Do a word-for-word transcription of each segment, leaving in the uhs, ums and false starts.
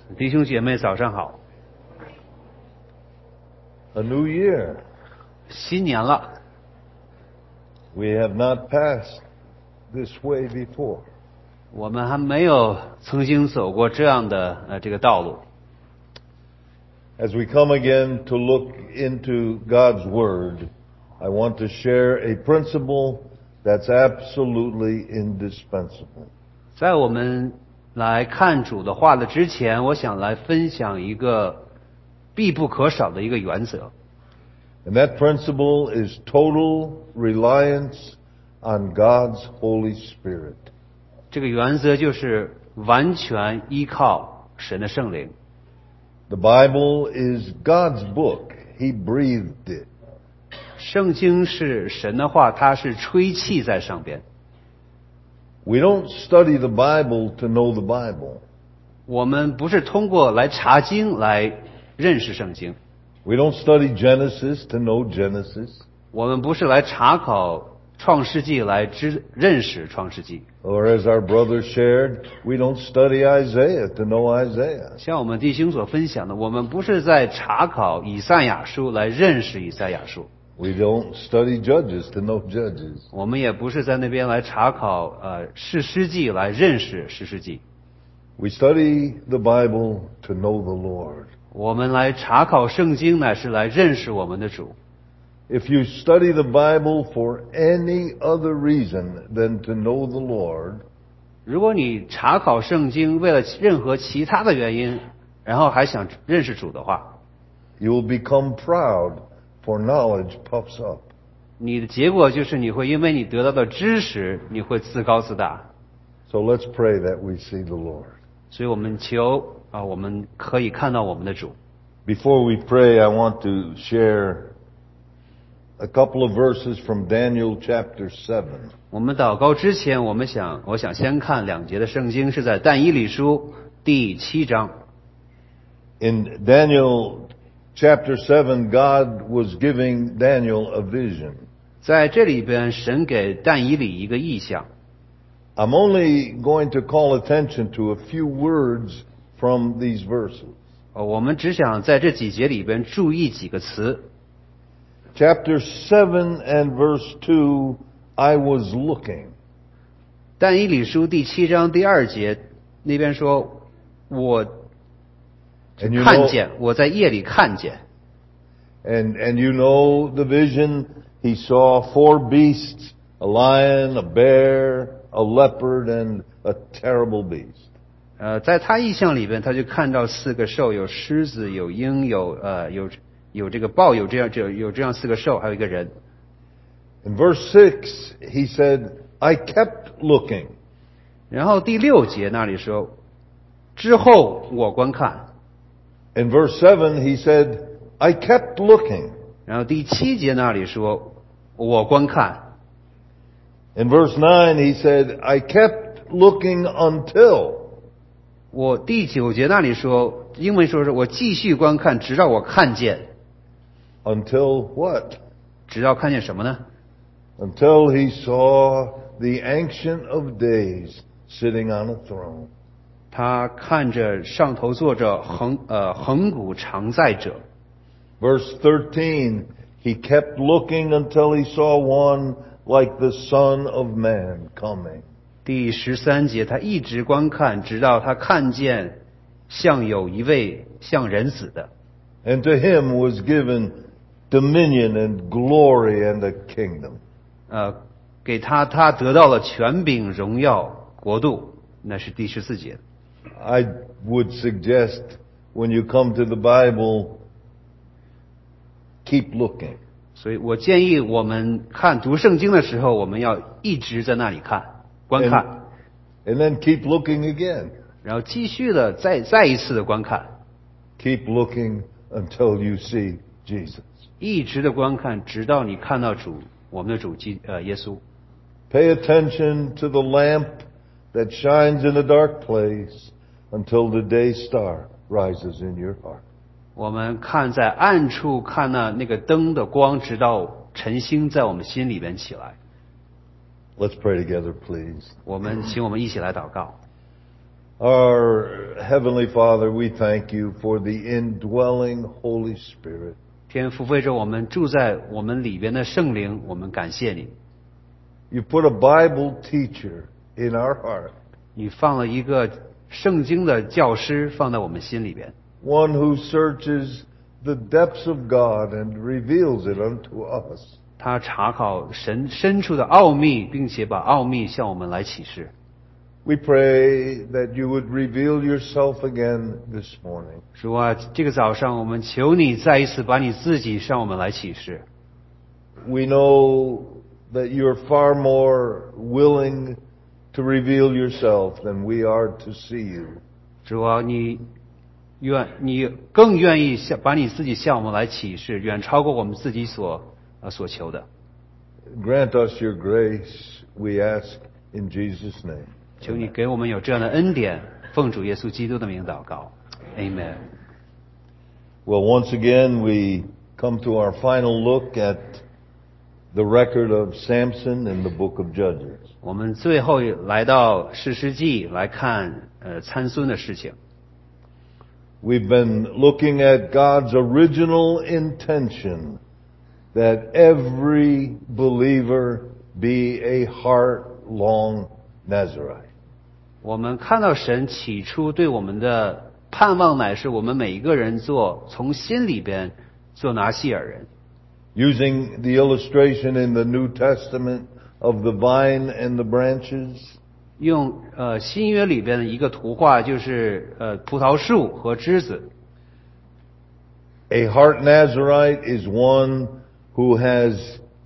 弟兄姐妹早上好。 A new year. 新年了。 We have not passed this way before. 我们还没有曾经走过这样的呃这个道路。 As we come again to look into God's Word, I want to share a principle that's absolutely indispensable. 在我们来看主的话的之前，我想来分享一个必不可少的一个原则。 And that principle is total reliance on God's Holy Spirit. 这个原则就是完全依靠神的圣灵。 The Bible is God's book. He breathed it. 圣经是神的话，它是吹气在上边。 We don't study the Bible to know the Bible. 我们不是通过来查经来认识圣经。 We don't study Genesis to know Genesis. 我们不是来查考创世纪来知认识创世纪。 Or as our brother shared, we don't study Isaiah to know Isaiah. 像我们弟兄所分享的，我们不是在查考以赛亚书来认识以赛亚书。 We don't study Judges to know Judges. 我们也不是在那边来查考呃士师记来认识士师记。 We study the Bible to know the Lord. 我们来查考圣经乃是来认识我们的主。 If you study the Bible for any other reason than to know the Lord, 如果你查考圣经为了任何其他的原因，然后还想认识主的话， you will become proud, for knowledge puffs up. 你的结果就是你会因为你得到的知识，你会自高自大。 So let's pray that we see the Lord. 所以我们求啊，我们可以看到我们的主。 Before we pray, I want to share a couple of verses from Daniel chapter seven. 我们祷告之前，我们想，我想先看两节的圣经，是在但以理书第七章。 In Daniel chapter seven, God was giving Daniel a vision. 在这里边，神给但以理一个意象。 I'm only going to call attention to a few words from these verses. 呃我们只想在这几节里边注意几个词。 Chapter seven and verse two, I was looking. 但以理书第七章第二节那边说，我 And you 看 know, 见，我在夜里看见。 and, and you know the vision. He saw four beasts, a lion, a bear, a leopard, and a terrible beast. 呃，在他意象里边，他就看到四个兽，有狮子，有鹰，有呃有有这个豹，有这样这有这样四个兽，还有一个人。 In verse six, he said, I kept looking. 然后第六节那里说，之后我观看。 In verse seven, he said, I kept looking. 然后第七节那里说，我观看。 In verse nine, he said, I kept looking until. 我第九节那里说，英文说是我继续观看，直到我看见。 Until what? 直到看见什么呢？ Until he saw the Ancient of Days sitting on a throne. 他看着上头坐着恒呃恒古常在者。 Verse thirteen, he kept looking until he saw one like the Son of Man coming. 第十三节，他一直观看，直到他看见像有一位像人子的。 And to him was given dominion and glory and a kingdom. 呃，给他，他得到了权柄、荣耀、国度，那是第十四节。 I would suggest when you come to the Bible, keep looking. 所以我建议我们看读圣经的时候，我们要一直在那里看、观看， And, and then keep looking again. 然后继续的再再一次的观看， Keep looking until you see Jesus. 一直的观看，直到你看到主，我们的主基呃耶稣。 Pay attention to the lamp that shines in a dark place until the day star rises in your heart. 我们看在暗处看那那个灯的光，直到晨星在我们心里边起来。 Let's pray together, please. 我们请我们一起来祷告。 Our Heavenly Father, we thank you for the indwelling Holy Spirit. 天父，为着我们住在我们里边的圣灵，我们感谢你。 You put a Bible teacher in our heart. 你放了一个圣经的教师放在我们心里边。 One who searches the depths of God and reveals it unto us. 他查考神深处的奥秘，并且把奥秘向我们来启示。 We pray that you would reveal yourself again this morning. 主啊，这个早上我们求你再一次把你自己向我们来启示。 We know that you're far more willing to reveal yourself than we are to see you. 主啊，你愿你更愿意向把你自己向我们来启示，远超过我们自己所呃所求的。 Grant us your grace, we ask in Jesus' name. 求你给我们有这样的恩典，奉主耶稣基督的名祷告 ，Amen。 Well, once again, we come to our final look at the record of Samson in the book of Judges. 我们最后来到士师记来看呃参孙的事情。 We've been looking at God's original intention that every believer be a heart-long Nazirite. 我们看到神起初对我们的盼望，乃是我们每一个人做从心里边做拿细尔人。 Using the illustration in the New Testament of the vine and the branches, 用呃新约里边的一个图画，就是呃葡萄树和枝子。 a heart Nazirite is one who has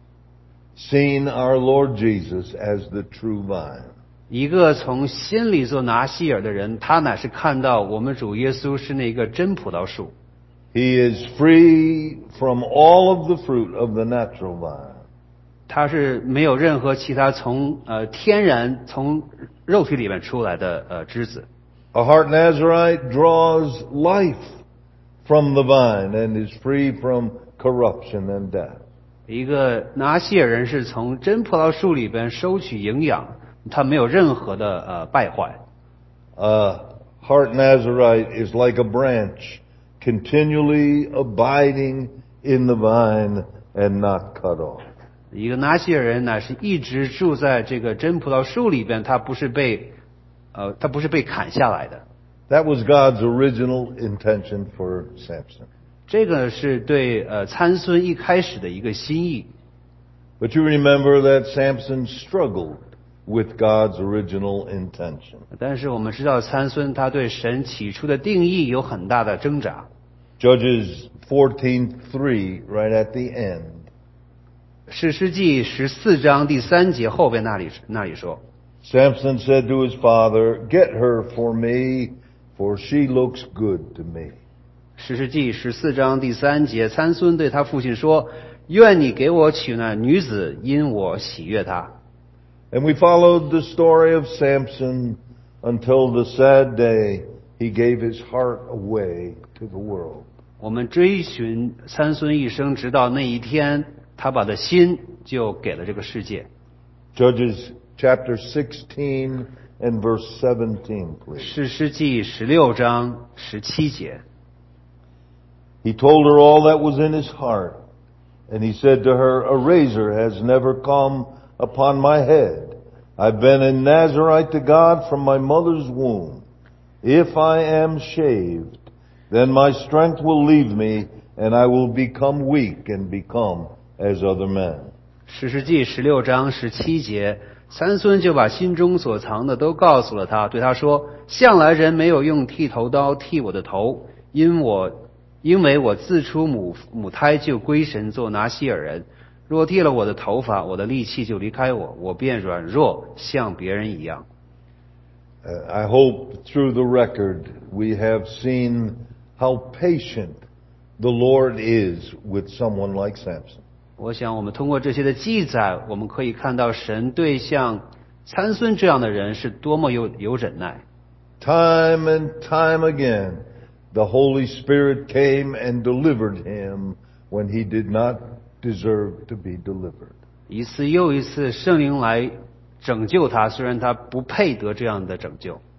seen our Lord Jesus as the true vine. 一个从心里做拿细尔的人，他乃是看到我们主耶稣是那个真葡萄树。 He is free from all of the fruit of the natural vine. 他是没有任何其他从呃天然从肉体里面出来的呃枝子。 A heart Nazirite draws life from the vine and is free from corruption and death. 一个拿细尔人是从真葡萄树里边收取营养，他没有任何的呃败坏。 A heart Nazirite is like a branch continually abiding in the vine and not cut off. 一个拿细尔人乃是一直住在这个真葡萄树里边，他不是被呃他不是被砍下来的。 That was God's original intention for Samson. 这个是对呃参孙一开始的一个心意。 But you remember that Samson struggled with God's original intention. 但是我们知道参孙他对神起初的定义有很大的挣扎。 Judges fourteen three, right at the end. 士师记十四章第三节后边那里那里说 Samson said to his father, "Get her for me, for she looks good to me." 士师记十四章第三节，参孙对他父亲说：“愿你给我娶那女子，因我喜悦她。” And we followed the story of Samson until the sad day he gave his heart away to the world. 我们追寻参孙一生，直到那一天，他把他心就给了这个世界。 Judges chapter sixteen and verse seventeen, please. 士师记十六章十七节。 He told her all that was in his heart, and he said to her, "A razor has never come upon my head. I've been a Nazirite to God from my mother's womb. If I am shaved, then my strength will leave me, and I will become weak and become as other men." 士师记十六章十七节，参孙就把心中所藏的都告诉了他，对他说：“向来人没有用剃头刀剃我的头，因我因为我自出母母胎就归神做拿细尔人。若剃了我的头发，我的力气就离开我，我便软弱，像别人一样。” Uh, I hope through the record we have seen how patient the Lord is with someone like Samson. 我想我们通过这些的记载，我们可以看到神对像参孙这样的人是多么有有忍耐。 Time and time again, the Holy Spirit came and delivered him when he did not deserve to be delivered. 一次又一次，圣灵来拯救他，虽然他不配得这样的拯救。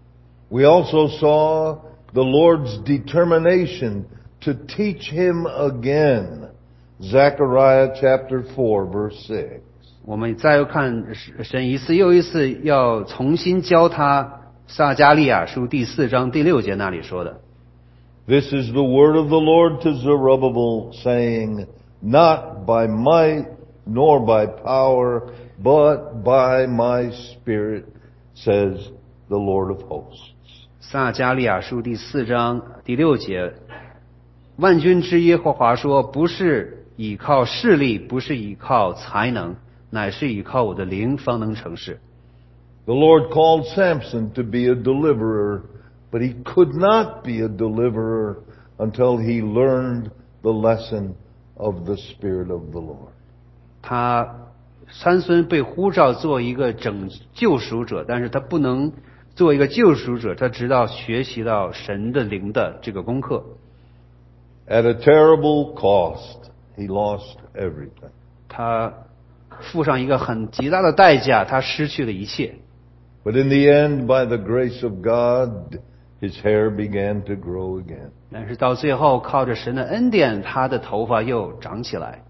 We also saw the Lord's determination to teach him again. Zechariah chapter four, verse six. 我们再又看神一次又一次要重新教他，撒迦利亚书第四章第六节那里说的。 This is the word of the Lord to Zerubbabel, saying, Not by might nor by power, but by my Spirit, says the Lord of hosts. 撒迦利亚书第四章第六节，万军之耶和华说，不是倚靠势力，不是倚靠才能，乃是倚靠我的灵方能成事。 The Lord called Samson to be a deliverer, but he could not be a deliverer until he learned the lesson of the Spirit of the Lord. 他参孙被呼召做一个拯救赎者，但是他不能做一个救赎者，他直到学习到神的灵的这个功课。 At a terrible cost, he lost everything. 他付上一个很极大的代价，他失去了一切。 But in the end, by the grace of God, his hair began to grow again. 但是到最后，靠着神的恩典，他的头发又长起来。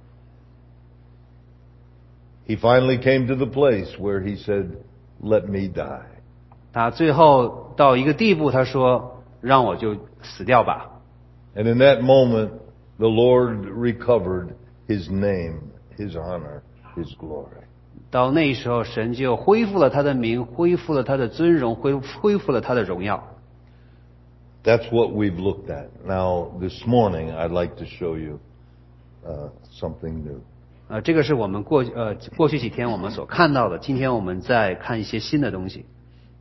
He finally came to the place where he said, Let me die. 他最后到一个地步，他说：“让我就死掉吧。” And in that moment, the Lord recovered his name, his honor, his glory. 到那时候，神就恢复了他的名，恢复了他的尊荣，恢恢复了他的荣耀。 That's what we've looked at. Now, this morning, I'd like to show you uh, something new. 呃，这个是我们过呃过去几天我们所看到的。今天我们再看一些新的东西。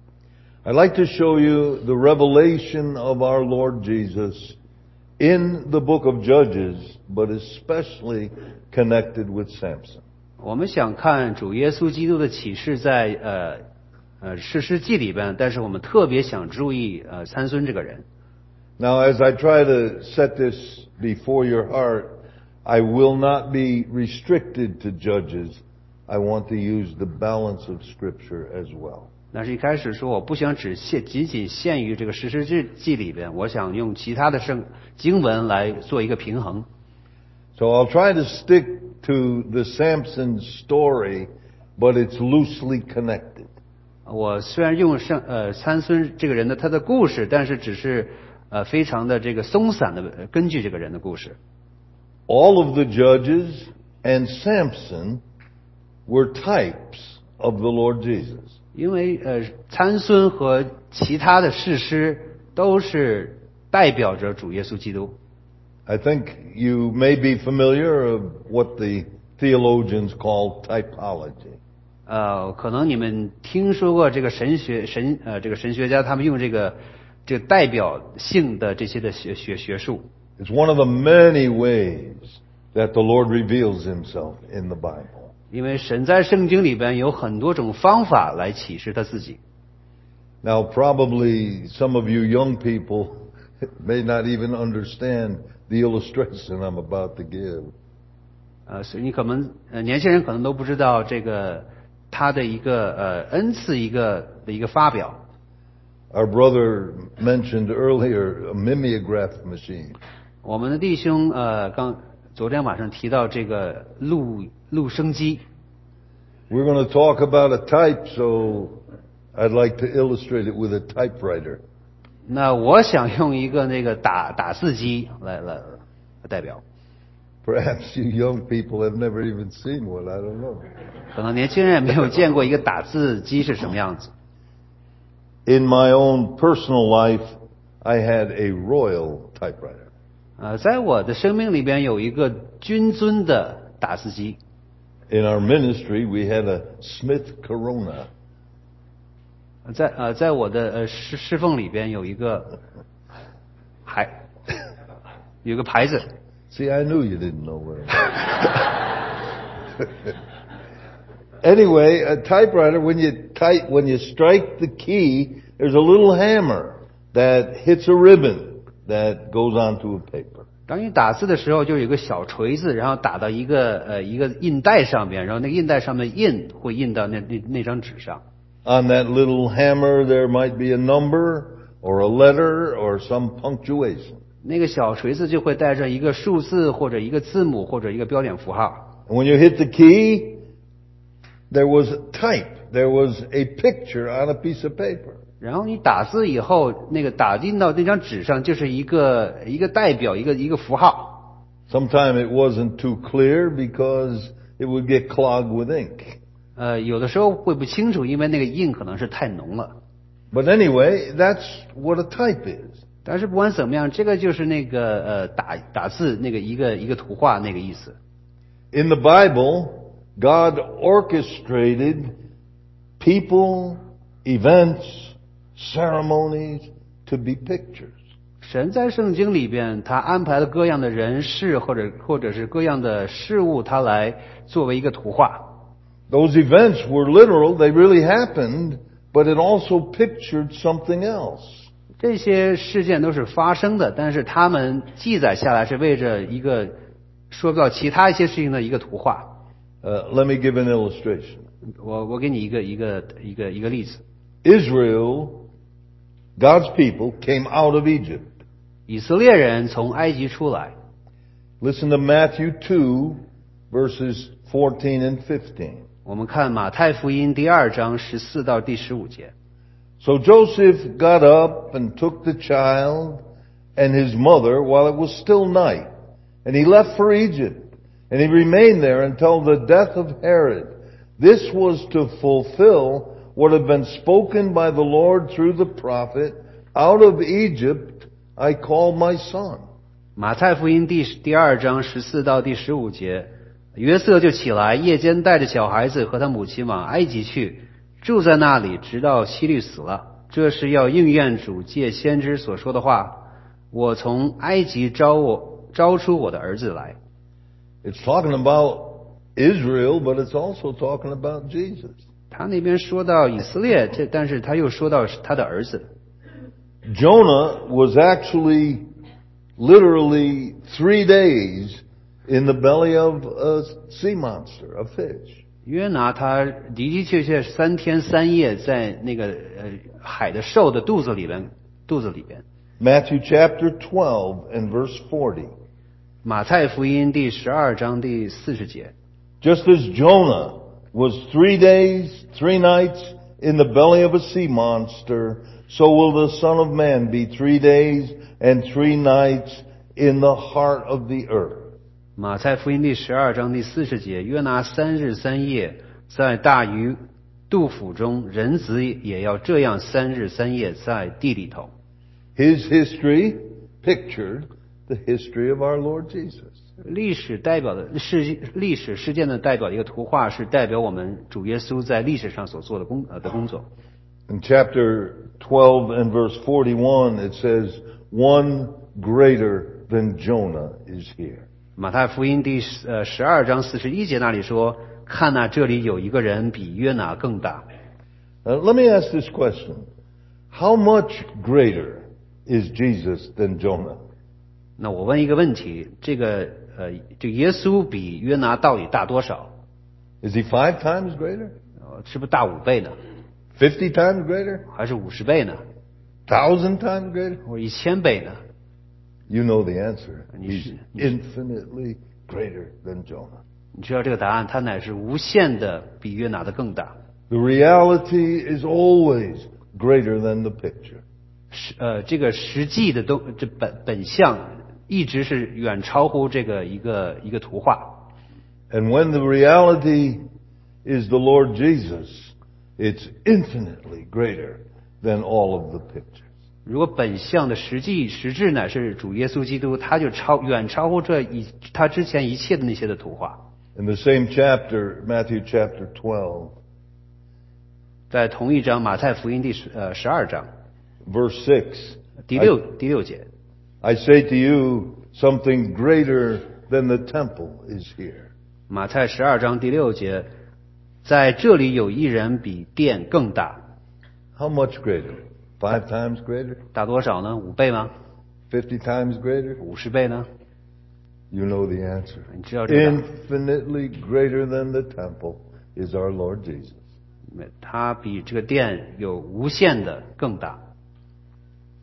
I'd like to show you the revelation of our Lord Jesus in the book of Judges, but especially connected with Samson. 我们想看主耶稣基督的启示在呃呃士师记里边，但是我们特别想注意呃参孙这个人。 Now, as I try to set this before your heart, I will not be restricted to Judges. I want to use the balance of Scripture as well. 但是一开始说我不想只限仅仅限于这个士师记里边，我想用其他的圣经文来做一个平衡。 So I'll try to stick to the Samson story, but it's loosely connected. 我虽然用圣呃参孙这个人的他的故事，但是只是呃非常的这个松散的根据这个人的故事。 All of the judges and Samson were types of the Lord Jesus. 因为呃参孙和其他的士师都是代表着主耶稣基督。 I think you may be familiar of what the theologians call typology. 呃，可能你们听说过这个神学神呃这个神学家他们用这个这个代表性的这些的学学学术。 It's one of the many ways that the Lord reveals himself in the Bible. 因为神在圣经里边有很多种方法来启示他自己。 Now, probably some of you young people may not even understand the illustration I'm about to give. 呃，所以你可能呃年轻人可能都不知道这个他的一个呃恩赐一个的一个发表。 Our brother mentioned earlier a mimeograph machine. 我们的弟兄呃刚昨天晚上提到这个录录声机。 We're going to talk about a type, so I'd like to illustrate it with a typewriter. 那我想用一个那个打打字机来来来代表。 Perhaps you young people have never even seen one. I don't know. 可能年轻人也没有见过一个打字机是什么样子。 In my own personal life, I had a Royal typewriter. 呃，在我的生命里边有一个君尊的打字机。 In our ministry, we had a Smith Corona. 在呃，在我的呃侍侍奉里边有一个牌，有个牌子。 See, I knew you didn't know what it was. Anyway, a typewriter, when you type, when you strike the key, there's a little hammer that hits a ribbon that goes onto a paper. 当你打字的时候，就有一个小锤子，然后打到一个呃一个印带上面，然后那个印带上面印会印到那那那张纸上。 On that little hammer, there might be a number or a letter or some punctuation. 那个小锤子就会带着一个数字或者一个字母或者一个标点符号。 And when you hit the key, there was type. There was a picture on a piece of paper. 然后你打字以后，那个打进到那张纸上就是一个一个代表，一个一个符号。 Sometimes it wasn't too clear because it would get clogged with ink. 呃，有的时候会不清楚，因为那个印可能是太浓了。 But anyway, that's what a type is. 但是不管怎么样，这个就是那个呃打打字那个一个一个图画那个意思。 In the Bible, God orchestrated people, events, ceremonies to be pictures. 神在圣经里边，他安排了各样的人事或者或者是各样的事物，他来作为一个图画。 Those events were literal, they really happened, but it also pictured something else. 这些事件都是发生的，但是他们记载下来是为着一个说到其他一些事情的一个图画。 Uh, let me give an illustration. 我我给你一个一个一个一个例子。 Israel, God's people, came out of Egypt. 以色列人从埃及出来。 Listen to Matthew two, verses fourteen and fifteen. 我们看马太福音第二章十四到第十五节。 So Joseph got up and took the child and his mother while it was still night, and he left for Egypt, and he remained there until the death of Herod. This was to fulfill what had been spoken by the Lord through the prophet, Out of Egypt I call my son. 马太福音第第二章十四到第十五节，约瑟就起来，夜间带着小孩子和他母亲往埃及去，住在那里，直到希律死了。这是要应验主借先知所说的话：我从埃及招我招出我的儿子来。 It's talking about Israel, but it's also talking about Jesus. 他那边说到以色列，这但是他又说到他的儿子。 Jonah was actually literally three days in the belly of a sea monster, a fish. 约拿他的的确确三天三夜在那个呃海的兽的肚子里边，肚子里边。 Matthew chapter twelve and verse forty. 马太福音第十二章第四十节。 Just as Jonah was three days, three nights in the belly of a sea monster, so will the Son of Man be three days and three nights in the heart of the earth. 马太福音第十二章第四十节，约拿三日三夜在大鱼肚腹中，人子也要这样三日三夜在地里头。 His history pictured the history of our Lord Jesus. 历史代表的事历史事件的代表的一个图画，是代表我们主耶稣在历史上所做的工呃的工作。 In chapter twelve and verse forty-one, it says, "One greater than Jonah is here." 马太福音第呃十二章四十一节那里说：“看哪，这里有一个人比约拿更大。” Now, let me ask this question: How much greater is Jesus than Jonah? 那我问一个问题，这个呃，这耶稣比约拿到底大多少？ Is he five times greater? 呃，是不是大五倍呢？ Fifty times greater? 还是五十倍呢？ Thousand times greater? 或者一千倍呢？ You know the answer. 你 He's 是你是 infinitely greater than Jonah. 你知道这个答案，它乃是无限的比约拿的更大。 The reality is always greater than the picture. 实呃，这个实际的东这本本相一直是远超乎这个一个一个图画。 And when the reality is the Lord Jesus, it's infinitely greater than all of the pictures. 如果本相的实际实质乃是主耶稣基督，他就超远超乎这一他之前一切的那些的图画。 In the same chapter, Matthew chapter twelve, 在同一章马太福音第十呃十二章 verse six, 第六第六节， I say to you, something greater than the temple is here. 马太十二章第六节，在这里有一人比殿更大。 How much greater? Five times greater? 大多少呢？五倍吗？ Fifty times greater? 五十倍呢？ You know the answer. 你知道这个答案？ Infinitely greater than the temple is our Lord Jesus. 他比这个殿有无限的更大。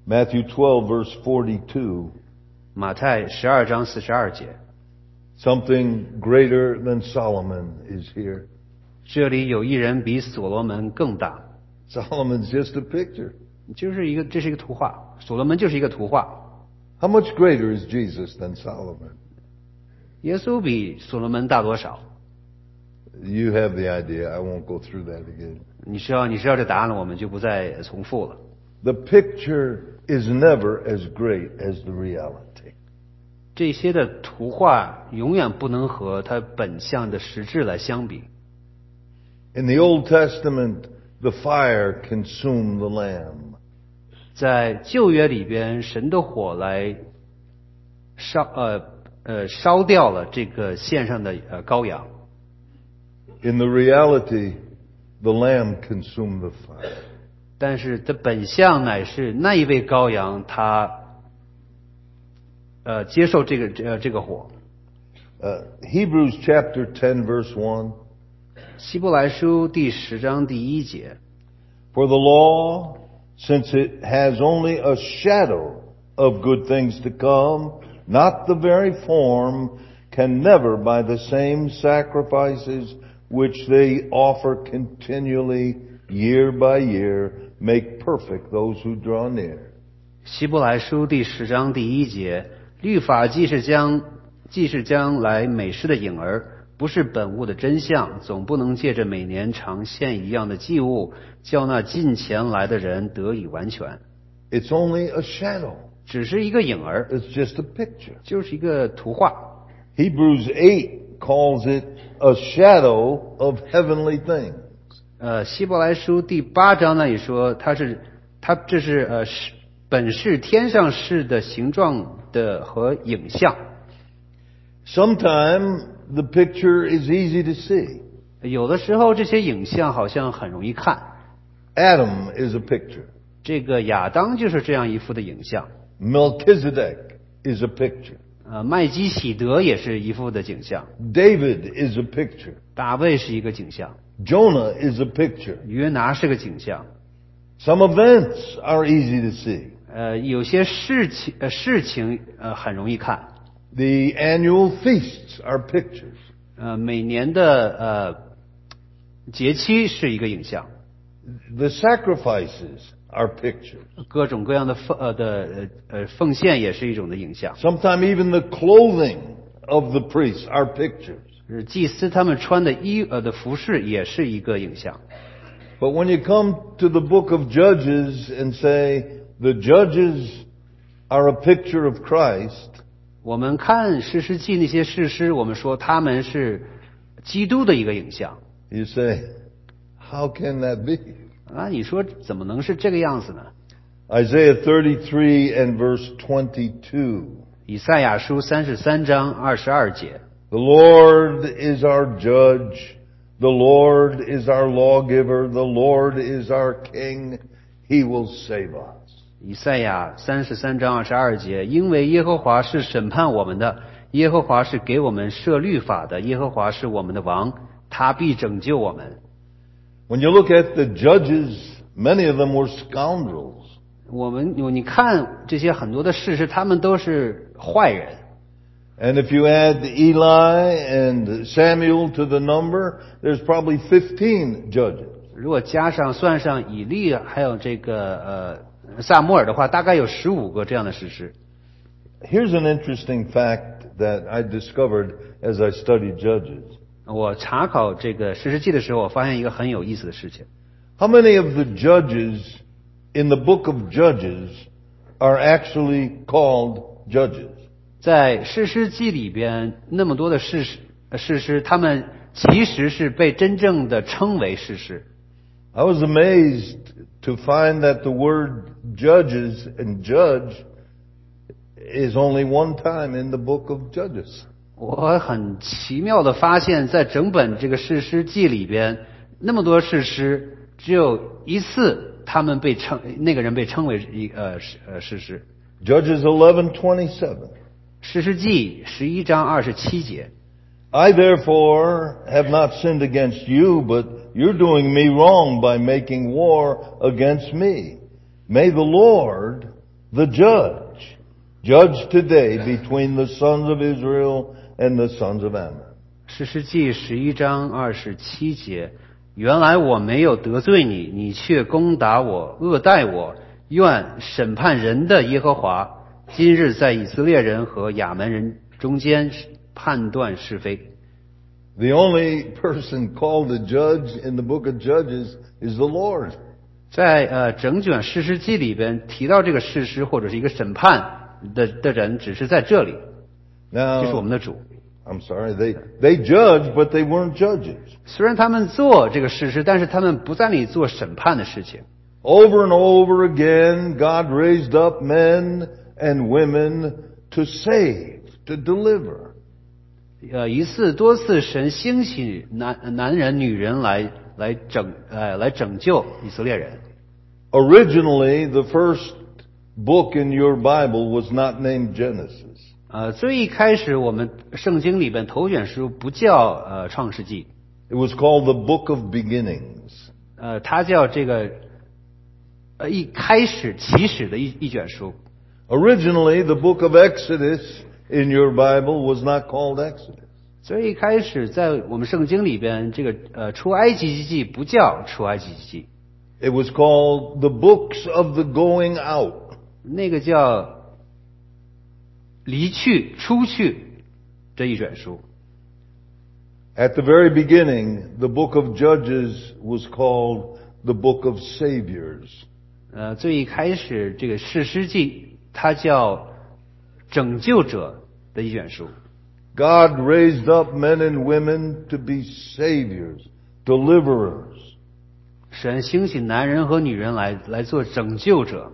Matthew twelve, verse forty-two. 马太十二章四十二节， Something greater than Solomon is here. 这里有一人比所罗门更大， Solomon's just a picture. 就是一个这是一个图画，所罗门就是一个图画。 How much greater is Jesus than Solomon? 耶稣比所罗门大多少？ You have the idea. I won't go through that again. 你知道你知道这答案了，我们就不再重复了。 The picture is never as great as the reality. 这些的图画永远不能和它本相的实质来相比。 In the Old Testament, the fire consumed the lamb. 在旧约里边，神的火来烧呃呃烧掉了这个线上的呃羔羊。 In the reality, the lamb consumed the fire. 但是这本相乃是那一位羔羊，他呃接受这个呃这个火。 Uh, Hebrews chapter ten, verse one. 希伯来书第十章第一节， For the law, since it has only a shadow of good things to come, not the very form, can never by the same sacrifices which they offer continually year by year make perfect those who draw near. 希伯来书第十章第一节，律法既是将既是将来美事的影儿，不是本物的真相，总不能借着每年常献一样的祭物，叫那近前来的人得以完全。 It's only a shadow. 只是一个影儿， It's just a picture. 就是一个图画。 Hebrews eight calls it a shadow of heavenly things. 呃，希伯来书第八章那里说，它是它这是呃是本是天上事的形状的和影像。 Sometimes the picture is easy to see. 有的时候这些影像好像很容易看。 Adam is a picture. 这个亚当就是这样一幅的影像。 Melchizedek is a picture. 呃，麦基喜德也是一幅的景象。 David is a picture. 大卫是一个景象。 Jonah is a picture. 约拿是个景象。 Some events are easy to see. 呃，有些事情呃事情呃很容易看。 The annual feasts are pictures. 呃，每年的呃节期是一个影像。 The sacrifices are pictures. 各种各样的奉呃的呃呃奉献也是一种的影像。 Sometimes even the clothing of the priests are pictures. 是祭司他们穿的衣呃的服饰也是一个影像。 But when you come to the book of Judges and say the judges are a picture of Christ, 我们看士师记那些士师，我们说他们是基督的一个影像。 you say, how can that be? 啊，你说怎么能是这个样子呢？ Isaiah thirty-three and verse twenty-two. 以赛亚书三十三章二十二节， The Lord is our judge. The Lord is our lawgiver. The Lord is our king. He will save us. 以赛亚三十三章二十二节，因为耶和华是审判我们的，耶和华是给我们设律法的，耶和华是我们的王，他必拯救我们。 When you look at the judges, many of them were scoundrels. 我们你看这些很多的事实，他们都是坏人。 And if you add Eli and Samuel to the number, there's probably fifteen judges. 如果加上算上以利还有这个呃撒母耳的话，大概有十五个这样的事实。 Here's an interesting fact that I discovered as I studied Judges. 我查考这个士师记的时候，我发现一个很有意思的事情。 How many of the judges in the book of Judges are actually called judges? 在士师记里边，那么多的士师士师，他们其实是被真正的称为士师。 I was amazed to find that the word judges and judge is only one time in the book of Judges. 我很奇妙的发现，在整本这个士师记里边，那么多士师，只有一次他们被称那个人被称为一呃呃士师。 Judges eleven twenty-seven. 士师记十一章二十七节。 I therefore have not sinned against you, but you're doing me wrong by making war against me. May the Lord the judge. Judge today between the sons of Israel and the sons of Ammon. 士师记十一章二十七节，原来我没有得罪你，你却攻打我，恶待我。愿审判人的耶和华今日在以色列人和亚门人中间判断是非。 The only person called a judge in the book of Judges is the Lord. 在呃整卷士师记里边提到这个士师或者是一个审判的的人，只是在这里， Now, 就是我们的主。 I'm sorry, they, they judged, but they weren't judges. 虽然他们做这个士师，但是他们不在那里做审判的事情。 Over and over again, God raised up men and women to save, to deliver. 呃，一次多次，神兴起男男人、女人来来拯呃来拯救以色列人。 Originally, the first book in your Bible was not named Genesis. 呃，最一开始我们圣经里边头卷书不叫呃创世纪， It was called the Book of Beginnings. 呃，它叫这个呃一开始起始的一一卷书。 Originally, the book of Exodus in your Bible was not called Exodus. 最一开始在我们圣经里边，这个呃出埃及记不叫出埃及记， It was called the books of the going out. 那个叫离去、出去这一卷书。 At the very beginning, the book of Judges was called the book of Saviors. 呃，最一开始这个士师记，它叫拯救者的一卷书。 God raised up men and women to be saviors, deliverers. 神兴起男人和女人来来做拯救者。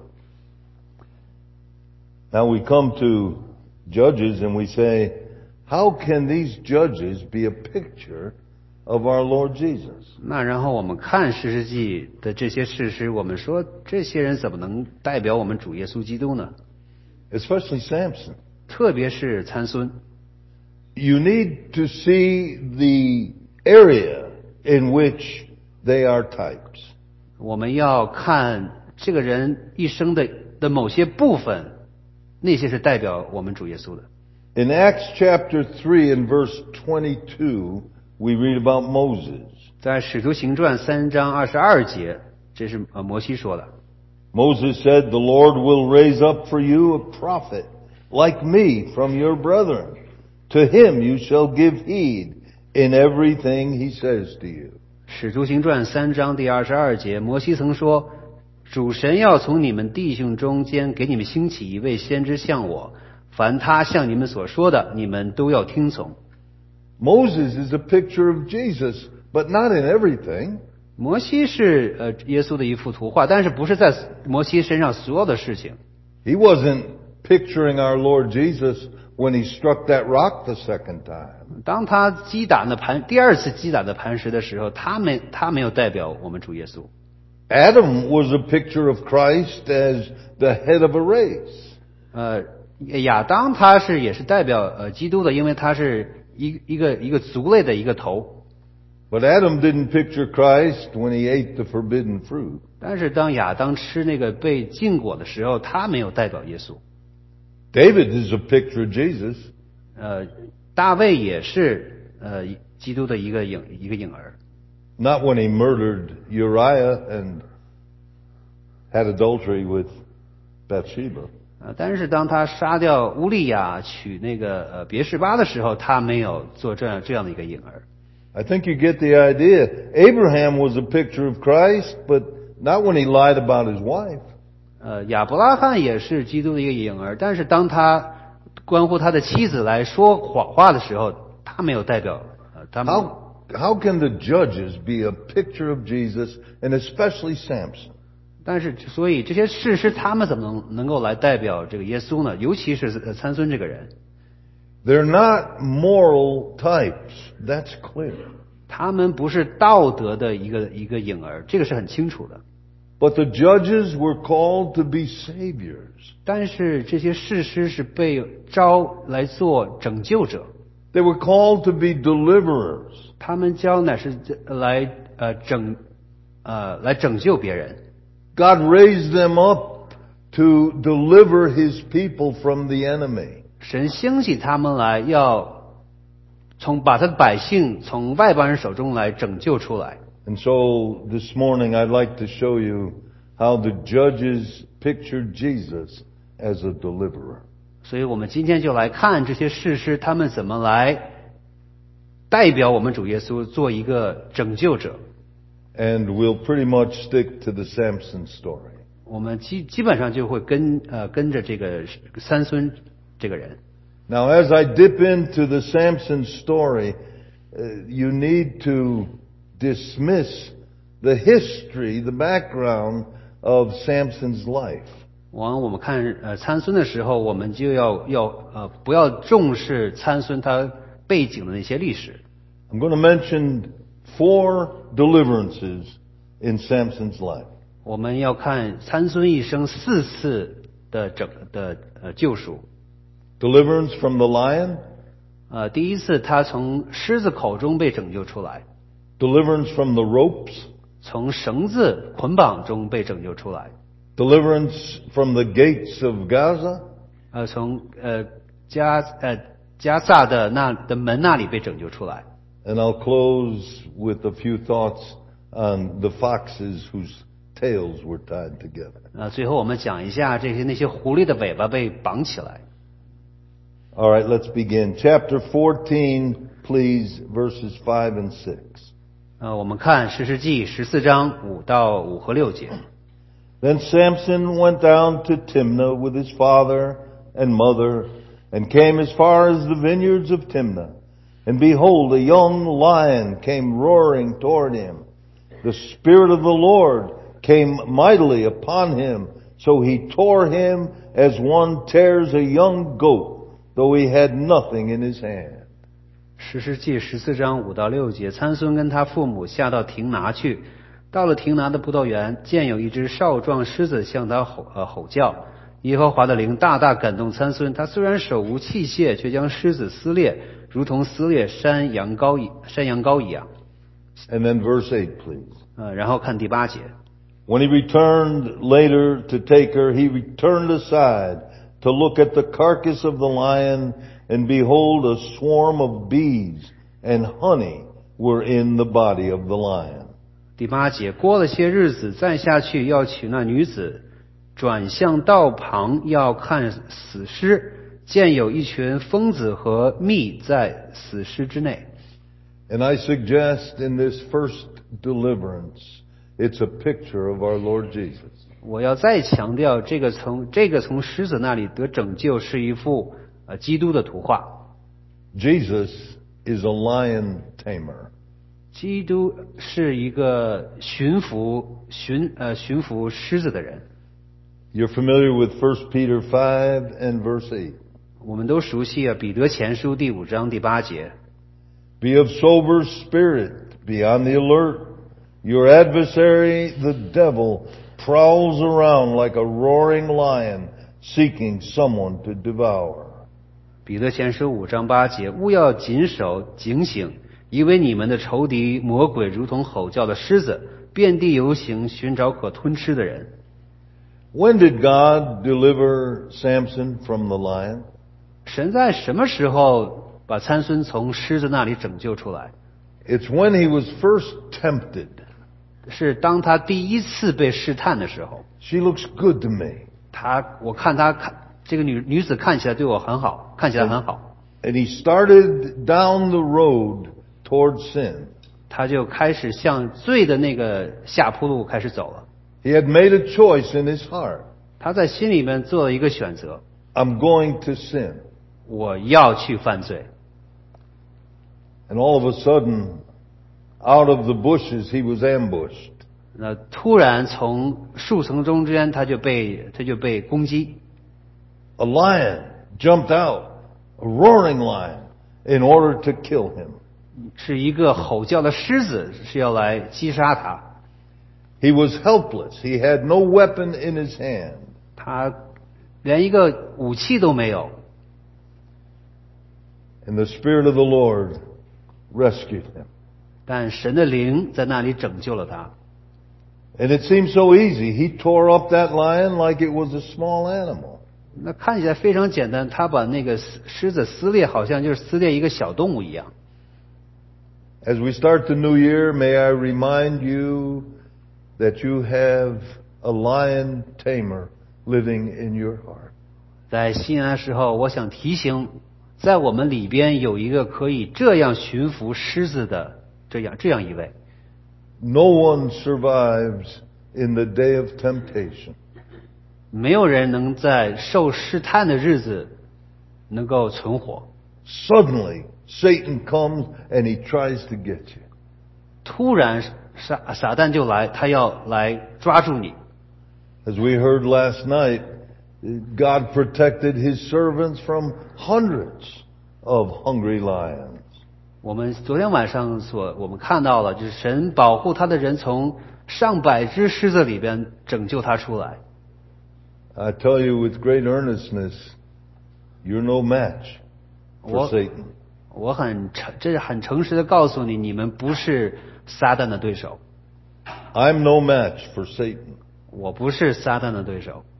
Now we come to Judges and we say, how can these judges be a picture of our Lord Jesus? 那然后我们看士师记的这些事实，我们说这些人怎么能代表我们主耶稣基督呢？ Especially Samson. 特别是参孙。 You need to see the area in which they are types. 我们要看这个人一生的的某些部分，那些是代表我们主耶稣的。 In Acts chapter three and verse twenty-two, we read about Moses. 在使徒行传三章二十二节，这是呃摩西说的。 Moses said, the Lord will raise up for you a prophet like me from your brethren. To him you shall give heed in everything he says to you. 使徒行传三章第二十二节，摩西曾说：“主神要从你们弟兄中间给你们兴起一位先知像我，凡他向你们所说的，你们都要听从。” Moses is a picture of Jesus, but not in everything. 摩西是呃耶稣的一幅图画，但是不是在摩西身上所有的事情。 He wasn't picturing our Lord Jesus when he struck that rock the second time. 当他击打那磐第二次击打的磐石的时候，他没他没有代表我们主耶稣。 Adam was a picture of Christ as the head of a race. 呃，亚当他是也是代表呃基督的，因为他是一一个一个族类的一个头。 But Adam didn't picture Christ when he ate the forbidden fruit. 但是当亚当吃那个被禁果的时候，他没有代表耶稣。 David is a picture of Jesus. 呃，大卫也是呃基督的一个影一个影儿。 Not when he murdered Uriah and had adultery with Bathsheba. 呃，但是当他杀掉乌利亚娶那个呃别示巴的时候，他没有做这样这样的一个影儿。 I think you get the idea. Abraham was a picture of Christ, but not when he lied about his wife. 呃，亚伯拉罕也是基督的一个影儿，但是当他关乎他的妻子来说谎话的时候，他没有代表呃他们。 How, how can the judges be a picture of Jesus, and especially Samson? 但是，所以这些事实他们怎么能能够来代表这个耶稣呢？尤其是呃参孙这个人， They're not moral types. That's clear. 他们不是道德的一个一个影儿，这个是很清楚的。 But the judges were called to be saviors. 但是这些事实是被招来做拯救者， They were called to be deliverers. 他们教乃是来呃拯呃来拯救别人。 God raised them up to deliver His people from the enemy. 神兴起他们来，要从把他的百姓从外邦人手中来拯救出来。 And so this morning I'd like to show you how the judges pictured Jesus as a deliverer. 所以我们今天就来看这些士师他们怎么来代表我们主耶稣做一个拯救者。 And we'll pretty much stick to the Samson story. 我们基基本上就会跟呃跟着这个三孙这个人。 Now, as I dip into the Samson story, uh, you need to dismiss the history, the background of Samson's life. 往我们看呃参孙的时候，我们就要要呃不要重视参孙他背景的那些历史。 I'm going to mention four deliverances in Samson's life. 我们要看参孙一生四次的整的呃救赎。 Deliverance from the lion. 呃，第一次他从狮子口中被拯救出来。 Deliverance from the ropes. 从绳子捆绑中被拯救出来。 Deliverance from the gates of Gaza. 呃，从呃加呃加萨的那的门那里被拯救出来。 And I'll close with a few thoughts on the foxes whose tails were tied together. 呃，最后我们讲一下这些那些狐狸的尾巴被绑起来。 All right, let's begin. Chapter fourteen, please, verses five and six. 呃，我们看士师记十四章五到五和六节。 Then Samson went down to Timnah with his father and mother, and came as far as the vineyards of Timnah. And behold, a young lion came roaring toward him. The Spirit of the Lord came mightily upon him, so he tore him as one tears a young goat, though he had nothing in his hand. 士师记十四章五到六节，参孙跟他父母下到亭拿去，到了亭拿的葡萄园，见有一只少壮狮子向他吼呃吼叫。耶和华的灵大大感动参孙，他虽然手无器械，却将狮子撕裂，如同撕裂山羊羔一山羊羔一样。 And then verse eight, please. 呃，然后看第八节。 When he returned later to take her, he returned aside to look at the carcass of the lion, and behold, a swarm of bees and honey were in the body of the lion. 第八节，过了些日子，再下去要取那女子，转向道旁要看死尸，见有一群蜂子和蜜在死尸之内。 And I suggest in this first deliverance, it's a picture of our Lord Jesus. 我要再强调，这个从这个从狮子那里得拯救是一幅呃基督的图画。 Jesus is a lion tamer. 基督是一个驯服驯呃驯服狮子的人。 You're familiar with First Peter five and verse eight. 我们都熟悉啊，彼得前书第五章第八节。 Be of sober spirit, be on the alert. Your adversary, the devil, prowls around like a roaring lion, seeking someone to devour. 彼得前书五章八节，务要谨守警醒，因为你们的仇敌魔鬼如同吼叫的狮子，遍地游行，寻找可吞吃的人。 When did God deliver Samson from the lion? 神在什么时候把参孙从狮子那里拯救出来？ It's when he was first tempted. 是当他第一次被试探的时候。 She looks good to me. 他，我看他看这个女女子看起来对我很好，看起来很好。 And he started down the road toward sin. 他就开始向罪的那个下坡路开始走了。 He had made a choice in his heart. 他在心里面做了一个选择， I'm going to sin. 我要去犯罪。 And all of a sudden, out of the bushes, he was ambushed. 那突然从树丛中间，他就被他就被攻击。 A lion jumped out, a roaring lion, in order to kill him. 是一个吼叫的狮子，是要来击杀他。 He was helpless. He had no weapon in his hand. 他连一个武器都没有。 And the Spirit of the Lord rescued him. 但神的灵在那里拯救了他。 And it seemed so easy. He tore up that lion like it was a small animal. 那看起来非常简单，他把那个狮子撕裂，好像就是撕裂一个小动物一样。 As we start the new year, may I remind you that you have a lion tamer living in your heart. 在新年的时候，我想提醒，在我们里边有一个可以这样驯服狮子的这样这样一位。 No one survives in the day of temptation. 没有人能在受试探的日子能够存活。 Suddenly, Satan comes and he tries to get you. 突然撒撒旦就来，他要来抓住你。 As we heard last night, God protected His servants from hundreds of hungry lions. 我们昨天晚上所我们看到了，就是神保护他的人从上百只狮子里边拯救他出来。 I tell you with great earnestness, you're no match for 我 Satan. 我很诚，这是很诚实的告诉你，你们不是撒旦的对手。 I'm no match for Satan. 我不是撒旦的对手。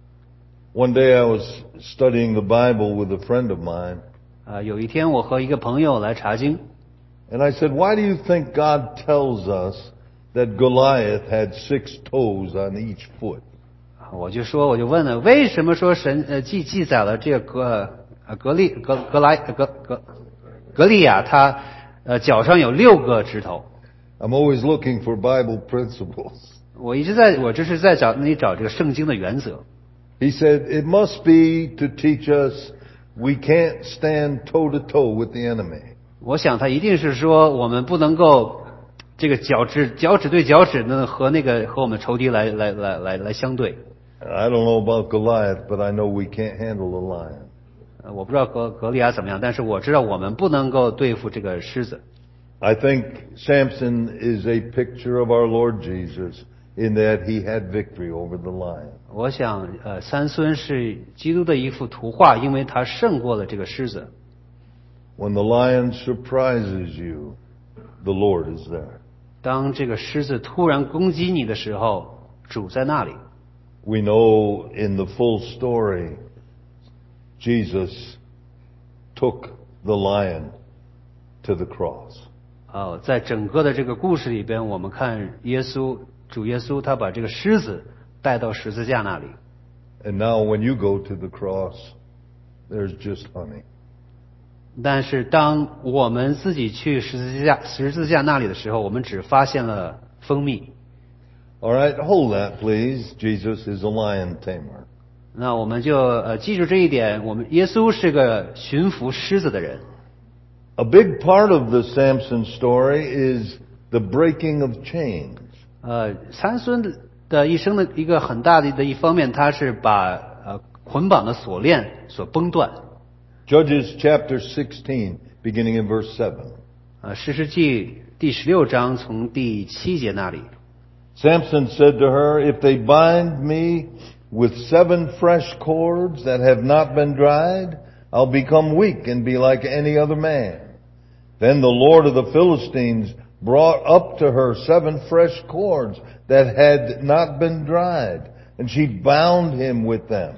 One day I was studying the Bible with a friend of mine. 啊，有一天我和一个朋友来查经。 And I said, why do you think God tells us that Goliath had six toes on each foot? 我就说，我就问了，为什么说神呃记记载了这个格呃格利格格莱格格格利亚他呃脚上有六个指头？ I'm always looking for Bible principles. 我一直在我这是在找那里找这个圣经的原则。 He said, it must be to teach us we can't stand toe to toe with the enemy. 我想他一定是说我们不能够这个脚趾脚趾对脚趾呢和那个和我们仇敌来来来来来相对。 I don't know about Goliath, but I know we can't handle a lion. 呃我不知道格格利亚怎么样，但是我知道我们不能够对付这个狮子。 I think Samson is a picture of our Lord Jesus in that he had victory over the lion. 我想呃三孙是基督的一幅图画，因为他胜过了这个狮子。 When the lion surprises you, the Lord is there. 当这个狮子突然攻击你的时候，主在那里。 We know in the full story, Jesus took the lion to the cross. 哦，在整个的这个故事里边，我们看耶稣，主耶稣他把这个狮子带到十字架那里。 And now when you go to the cross, there's just honey. 但是当我们自己去十字架十字架那里的时候，我们只发现了蜂蜜。 All right, hold that, please. Jesus is a lion tamer. 那我们就呃记住这一点，我们耶稣是个驯服狮子的人。 A big part of the Samson story is the breaking of chains. 呃，参孙的一生的一个很大的的一方面，他是把呃捆绑的锁链所崩断。 Judges chapter sixteen, beginning in verse seven. 呃，士师记第十六章从第七节那里。 Samson said to her, if they bind me with seven fresh cords that have not been dried, I'll become weak and be like any other man. Then the Lord of the Philistines brought up to her seven fresh cords that had not been dried, and she bound him with them.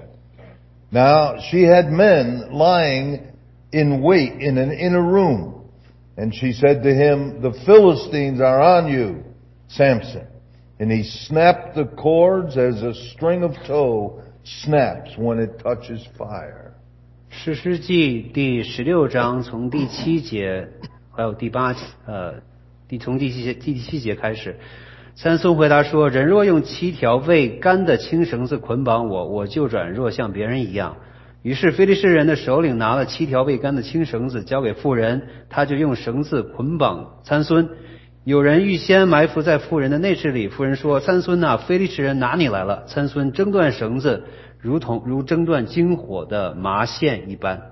Now she had men lying in wait in an inner room, and she said to him, the Philistines are on you, Samson. And he snapped the cords as a string of tow snaps when it touches fire. 士师记第十六章从第七节还有第八呃第从第七节第七节开始，参孙回答说：人若用七条未干的青绳子捆绑我，我就转若像别人一样。于是非利士人的首领拿了七条未干的青绳子交给妇人，他就用绳子捆绑参孙。有人预先埋伏在妇人的内室里，妇人说：参孙啊，非利士人拿你来了。参孙挣断绳子，如同如挣断经火的麻线一般。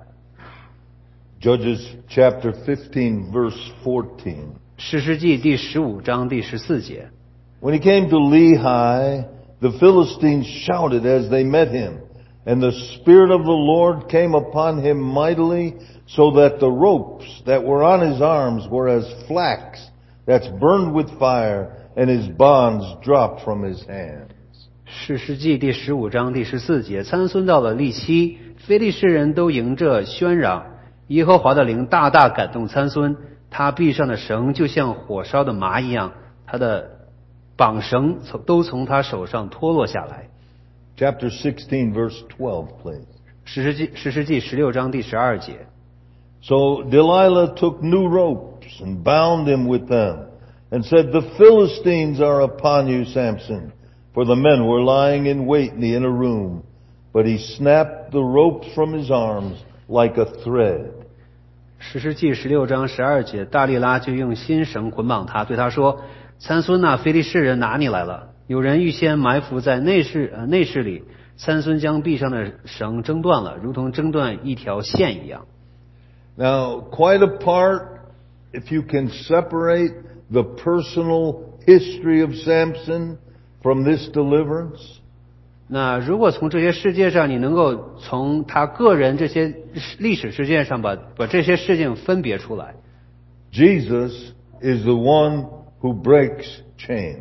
Judges chapter fifteen, verse fourteen. 士师记第十五章第十四节。 When he came to Lehi, the Philistines shouted as they met him, and the Spirit of the Lord came upon him mightily, so that the ropes that were on his arms were as flax that's burned with fire, and his bonds dropped from his hands. 士师记第十五章第十四节，参孙到了利希，非利士人都迎着喧嚷，耶和华的灵大大感动参孙，他臂上的绳就像火烧的麻一样，他的绑绳都从他手上脱落下来。 Chapter sixteen, verse twelve, please. 士师记士师记十六章第十二节。 So Delilah took new ropes and bound him with them, and said, "The Philistines are upon you, Samson." For the men were lying in wait in the inner room, but he snapped the ropes from his arms like a thread. 士师记十六章十二节，大利拉就用新绳捆绑他，对他说：“参孙啊，非利士人拿你来了。有人预先埋伏在内室呃内室里，参孙将臂上的绳挣断了，如同挣断一条线一样。” Now, quite apart, if you can separate the personal history of Samson from this deliverance, 那如果从这些世界上，你能够从他个人这些历史事件上把把这些事情分别出来， Jesus is the one who breaks chains.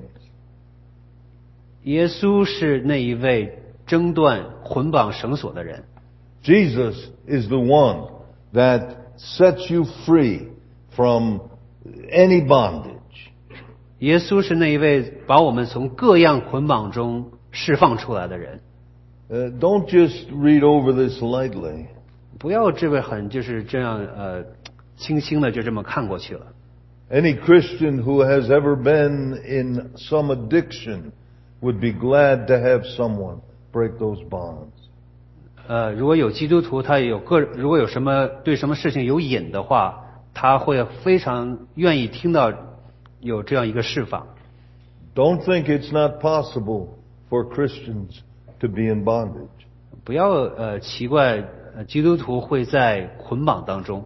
耶稣是那一位挣断捆绑绳索的人。 Jesus is the one that sets you free from any bondage. 耶稣是那一位把我们从各样捆绑中释放出来的人。 Uh, don't just read over this lightly. 不要这个很就是这样呃轻轻的就这么看过去了。 Any Christian who has ever been in some addiction would be glad to have someone break those bonds. 呃，如果有基督徒，他有个如果有什么对什么事情有瘾的话，他会非常愿意听到有这样一个释放。 Don't think it's not possible for Christians to be in bondage. 不要呃奇怪，呃基督徒会在捆绑当中。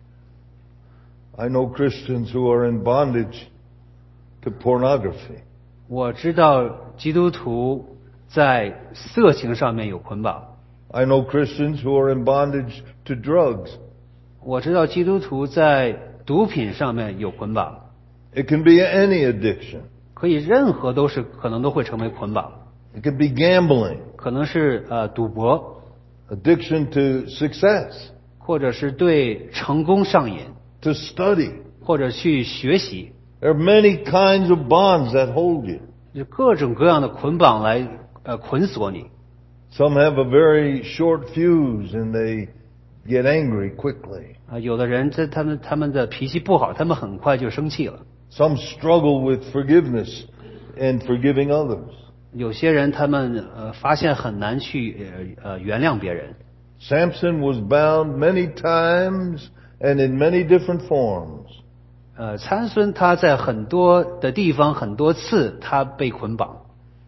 I know Christians who are in bondage to pornography. 我知道基督徒在色情上面有捆绑。 I know Christians who are in bondage to drugs. 我知道基督徒在毒品上面有捆绑。 It can be any addiction. 可以任何都是可能都会成为捆绑。 It can be gambling, 可能是呃赌博， addiction to success, 或者是对成功上瘾， to study. 或者去学习， There are many kinds of bonds that hold you. 就各种各样的捆绑来呃捆锁你。 Some have a very short fuse and they get angry quickly. 啊，有的人这他们他们的脾气不好，他们很快就生气了。 Some struggle with forgiveness and forgiving others. 有些人他们呃发现很难去呃呃原谅别人。 Samson was bound many times and in many different forms. 呃，参孙他在很多的地方很多次他被捆绑，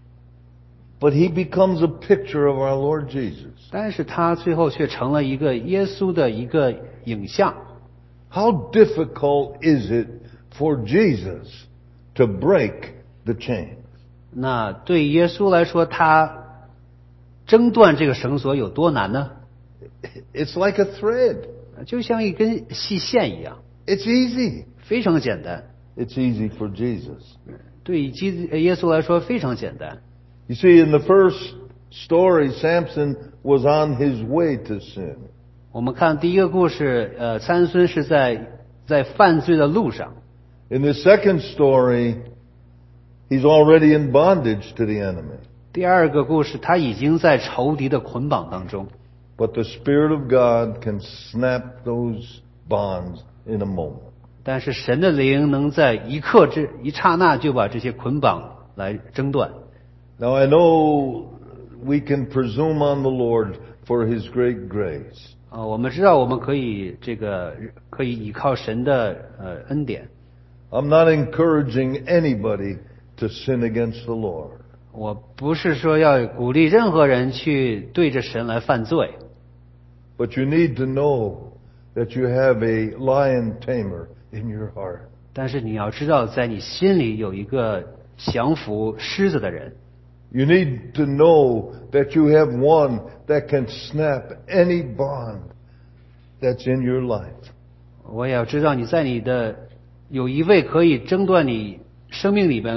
But he becomes a picture of our Lord Jesus. 但是他最后却成了一个耶稣的一个影像。 How difficult is it for Jesus to break the chains? 那对耶稣来说，他挣断这个绳索有多难呢？ It's like a thread. 就像一根细线一样， It's easy. 非常简单。 It's easy for Jesus. 对于基耶稣来说非常简单。 You see, in the first story, Samson was on his way to sin. 我们看第一个故事，呃，参孙是在在犯罪的路上。 In the second story, he's already in bondage to the enemy. 第二个故事，他已经在仇敌的捆绑当中。 But the Spirit of God can snap those bonds in a moment. 但是神的灵能在一刻之一刹那就把这些捆绑来挣断。 Now I know we can presume on the Lord for His great grace. 啊，我们知道我们可以这个可以依靠神的呃恩典。 I'm not encouraging anybody to sin against the Lord. 我不是说要鼓励任何人去对着神来犯罪， But you need to know that you have a lion tamer in your heart. 但是你要知道，在你心里有一个降服狮子的人。 You need to know that you have one that can snap any bond that's in your life. 我也要知道你在你的有一位可以挣断你生命里边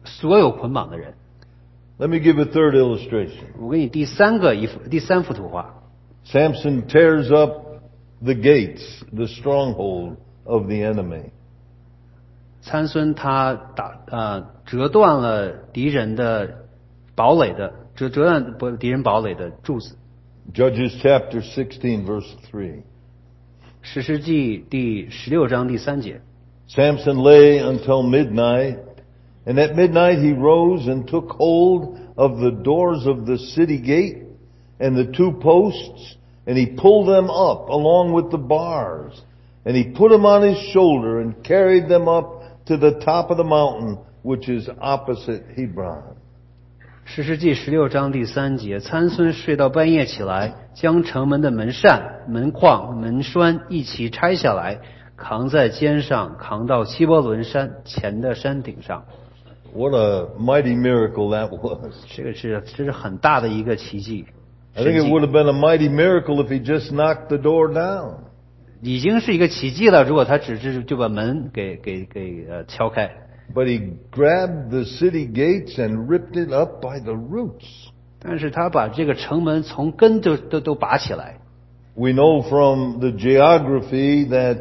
所有捆绑的人。 Let me give a third illustration. 我给你第三个一幅第三幅图画。 Samson tears up the gates, the stronghold of the enemy. 参孙他打呃折断了敌人的堡垒的折折断不敌人堡垒的柱子。 Judges chapter sixteen verse three. 士师记第十六章第三节。 Samson lay until midnight, and at midnight he rose and took hold of the doors of the city gate and the two posts, and he pulled them up along with the bars, and he put them on his shoulder and carried them up to the top of the mountain, which is opposite Hebron. 士师记十六章第三节，参孙睡到半夜起来，将城门的门扇、门框、门栓一起拆下来，扛在肩上，扛到希伯伦山前的山顶上。 What a mighty miracle that was. 这个是这是很大的一个奇迹。 I think it would have been a mighty miracle if he just knocked the door down. 已经是一个奇迹了，如果他只是就把门给给给呃敲开。 But he grabbed the city gates and ripped it up by the roots. 但是他把这个城门从根都都都拔起来。 We know from the geography that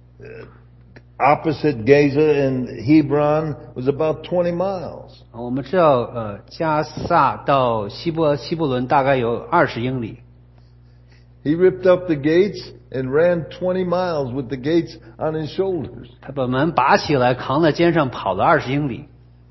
opposite Gaza and Hebron was about twenty miles. 我们知道，呃，加萨到希伯希伯伦大概有二十英里。 He ripped up the gates and ran twenty miles with the gates on his shoulders. 他把门拔起来，扛在肩上跑了二十英里。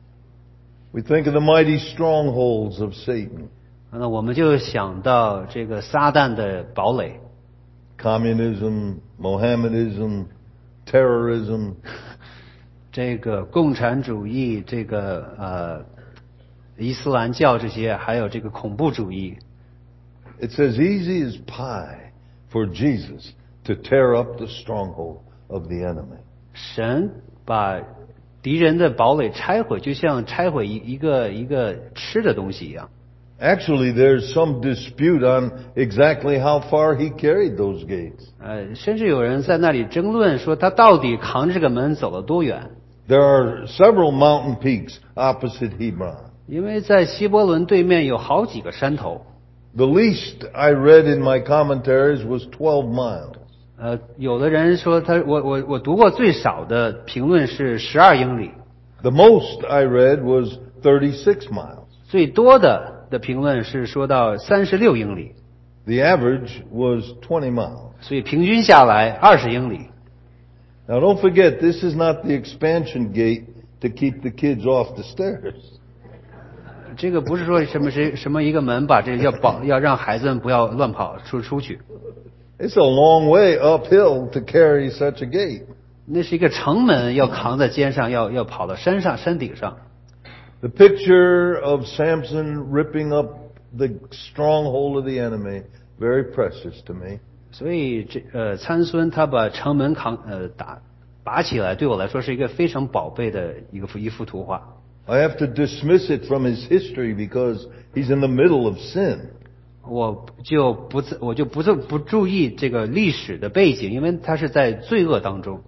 We think of the mighty strongholds of Satan. 那我们就想到这个撒旦的堡垒。 Communism, Mohammedanism, terrorism. 这个共产主义，这个呃伊斯兰教这些，还有这个恐怖主义。 It's as easy as pie for Jesus to tear up the stronghold of the enemy. 神把敌人的堡垒拆毁，就像拆毁一一个一个吃的东西一样。 Actually, there's some dispute on exactly how far he carried those gates. 呃，甚至有人在那里争论说，他到底扛着这个门走了多远？ There are several mountain peaks opposite Hebron. 因为在希伯伦对面有好几个山头。 The least I read in my commentaries was twelve miles. 呃，有的人说他，我我我读过最少的评论是十二英里。 The most I read was thirty-six miles. 最多的的评论是说到三十六英里。 The average was twenty miles. 所以平均下来二十英里。 Now don't forget, this is not the expansion gate to keep the kids off the stairs. 这个不是说什么谁什么一个门把这个要保要让孩子们不要乱跑出出去。 It's a long way uphill to carry such a gate. 那是一个城门，要扛在肩上，要要跑到山上山顶上。 The picture of Samson ripping up the stronghold of the enemy, very precious to me. 所以这呃参孙他把城门扛呃打拔起来，对我来说是一个非常宝贝的一个一幅图画。 I have to dismiss it from his history because he's in the middle of sin. 我就不我就不不注意这个历史的背景，因为他是在罪恶当中。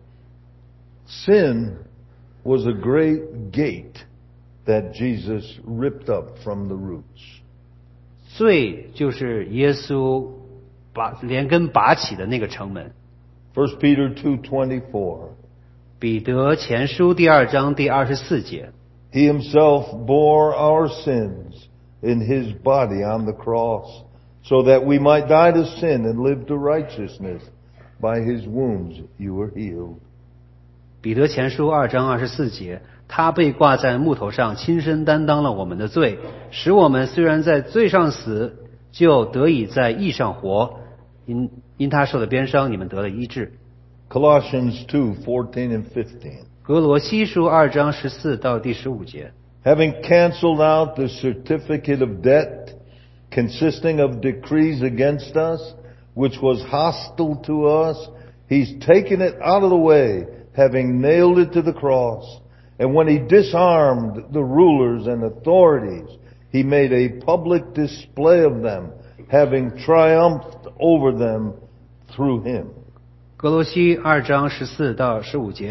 Sin was a great gate that Jesus ripped up from the roots. 罪就是耶稣把连根拔起的那个城门。 First Peter two twenty-four. 彼得前书第二章第二十四节。 He himself bore our sins in his body on the cross, so that we might die to sin and live to righteousness. By his wounds you were healed. 彼得前书二章二十四节，他被挂在木头上，亲身担当了我们的罪，使我们虽然在罪上死，就得以在义上活。因因他受的鞭伤，你们得了医治。 Colossians two fourteen and fifteen. 格罗西书二章十四到第十五节。 Having canceled out the certificate of debt consisting of decrees against us, which was hostile to us, he's taken it out of the way, having nailed it to the cross. And when he disarmed the rulers and authorities, he made a public display of them, having triumphed over them through him. 格罗西二章十四到十五节，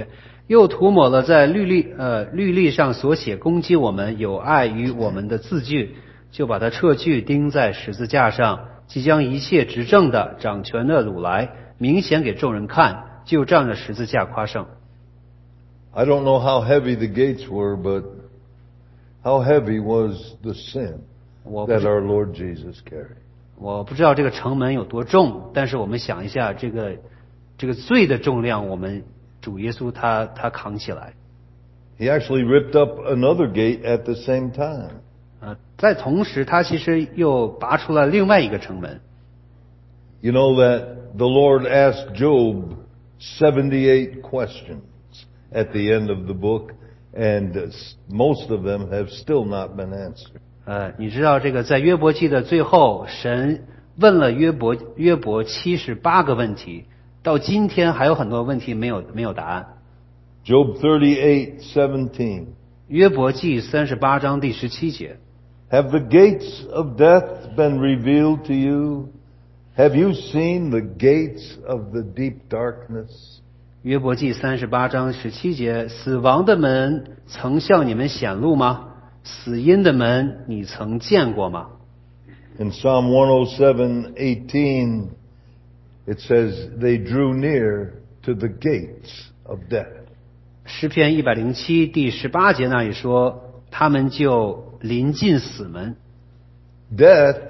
又涂抹了在律例呃律例上所写攻击我们有碍于我们的字句，就把它撤去，钉在十字架上，即将一切执政的掌权的掳来，明显给众人看，就仗着十字架夸胜。 I don't know how heavy the gates were, but how heavy was the sin 我不 that 知 our Lord Jesus carried? 我不知道这个城门有多重，但是我们想一下，这个这个罪的重量，我们主耶稣他他扛起来。 He actually ripped up another gate at the same time. 呃，在同时，他其实又拔出了另外一个城门。 You know that the Lord asked Job seventy-eight questions at the end of the book, and most of them have still not been answered. 呃，你知道这个在约伯记的最后，神问了约伯约伯七十八个问题，到今天还有很多问题没有没有答案。 Job thirty-eight seventeen. 约伯记三十八章第十七节。 Have the gates of death been revealed to you? Have you seen the gates of the deep darkness? 约伯记三十八章十七节，死亡的门曾向你们显露吗？死荫的门你曾见过吗？ In Psalm one oh seven eighteen, it says, they drew near to the gates of death. 诗篇一百零七第十八节那里说，他们就临近死门。 Death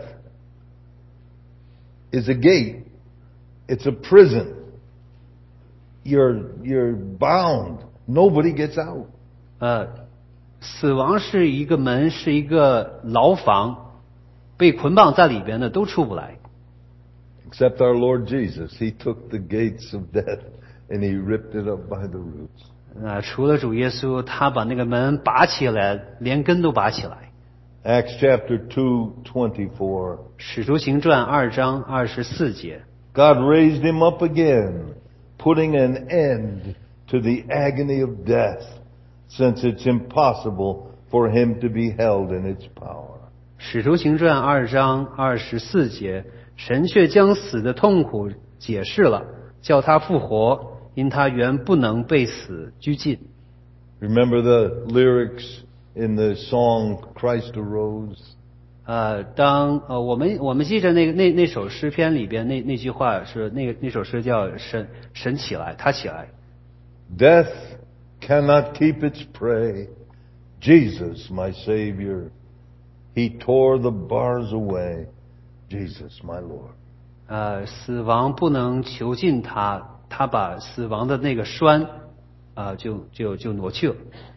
is a gate. It's a prison. You're, you're bound. Nobody gets out. 呃，死亡是一个门，是一个牢房，被捆绑在里边的都出不来。 Except our Lord Jesus. He took the gates of death and he ripped it up by the roots. 呃，除了主耶稣，他把那个门拔起来，连根都拔起来。 Acts chapter two twenty-four. 使徒行传二章二十四节。 God raised him up again, putting an end to the agony of death, since it's impossible for him to be held in its power. 使徒行传二章二十四节，神却将死的痛苦解释了，叫他复活，因他原不能被死拘禁。 Remember the lyrics in the song Christ Arose? 呃，当呃我们我们记着那个那那首诗篇里边那那句话是那个那首诗叫神神起来，他起来。 Death cannot keep its prey. Jesus, my Savior, he tore the bars away. Jesus, my Lord. 呃，死亡不能囚禁他，他把死亡的那个栓，啊、呃，就就就挪去了。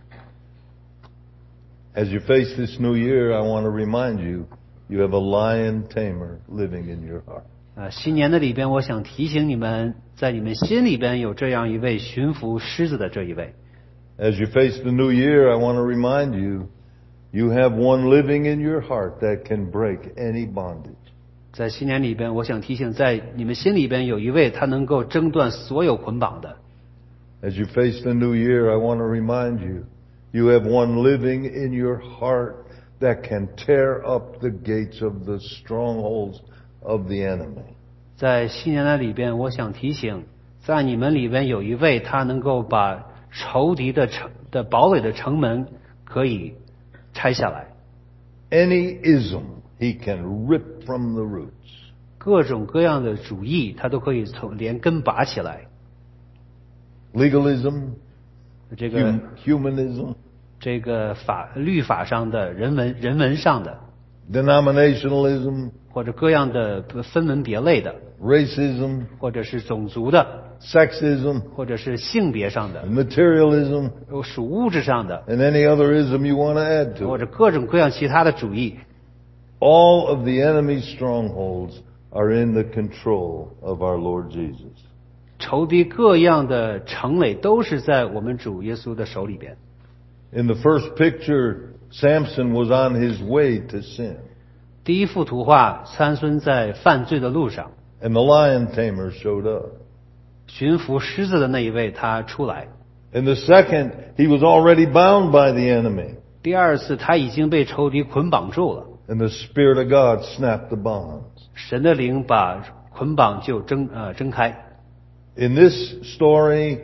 As you face this new year, I want to remind you, you have a lion tamer living in your heart. 啊、呃，新年的里边，我想提醒你们，在你们心里边有这样一位驯服狮子的这一位。 As you face the new year, I want to remind you, you have one living in your heart that can break any bondage. 在新年里边，我想提醒，在你们心里边有一位，他能够挣断所有捆绑的。 As you face the new year, I want to remind you, you have one living in your heart that can tear up the gates of the strongholds of the enemy. 在新年的里边，我想提醒，在你们里边有一位，他能够把仇敌的城的堡垒的城门可以拆下来。 Any ism he can rip from the roots. 各种各样的主义，他都可以从连根拔起来。 Legalism, 这个 hum- humanism, 这个法律法上的人文人文上的， denominationalism, 或者各样的分门别类的， racism, 或者是种族的， sexism, 或者是性别上的， materialism, 属物质上的， and any other ism you want to add 或 to it. 者各种各样其他的主义。 All of the enemy's strongholds are in the control of our Lord Jesus. 仇敌各样的城垒都是在我们主耶稣的手里边。 In the first picture, Samson was on his way to sin, 第一幅图画，参孙在犯罪的路上， and the lion tamer showed up. 驯服狮子的那一位他出来。 In the second, he was already bound by the enemy, 第二次他已经被仇敌捆绑住了， and the Spirit of God snapped the bonds. 神的灵把捆绑就挣呃挣开。 In this story,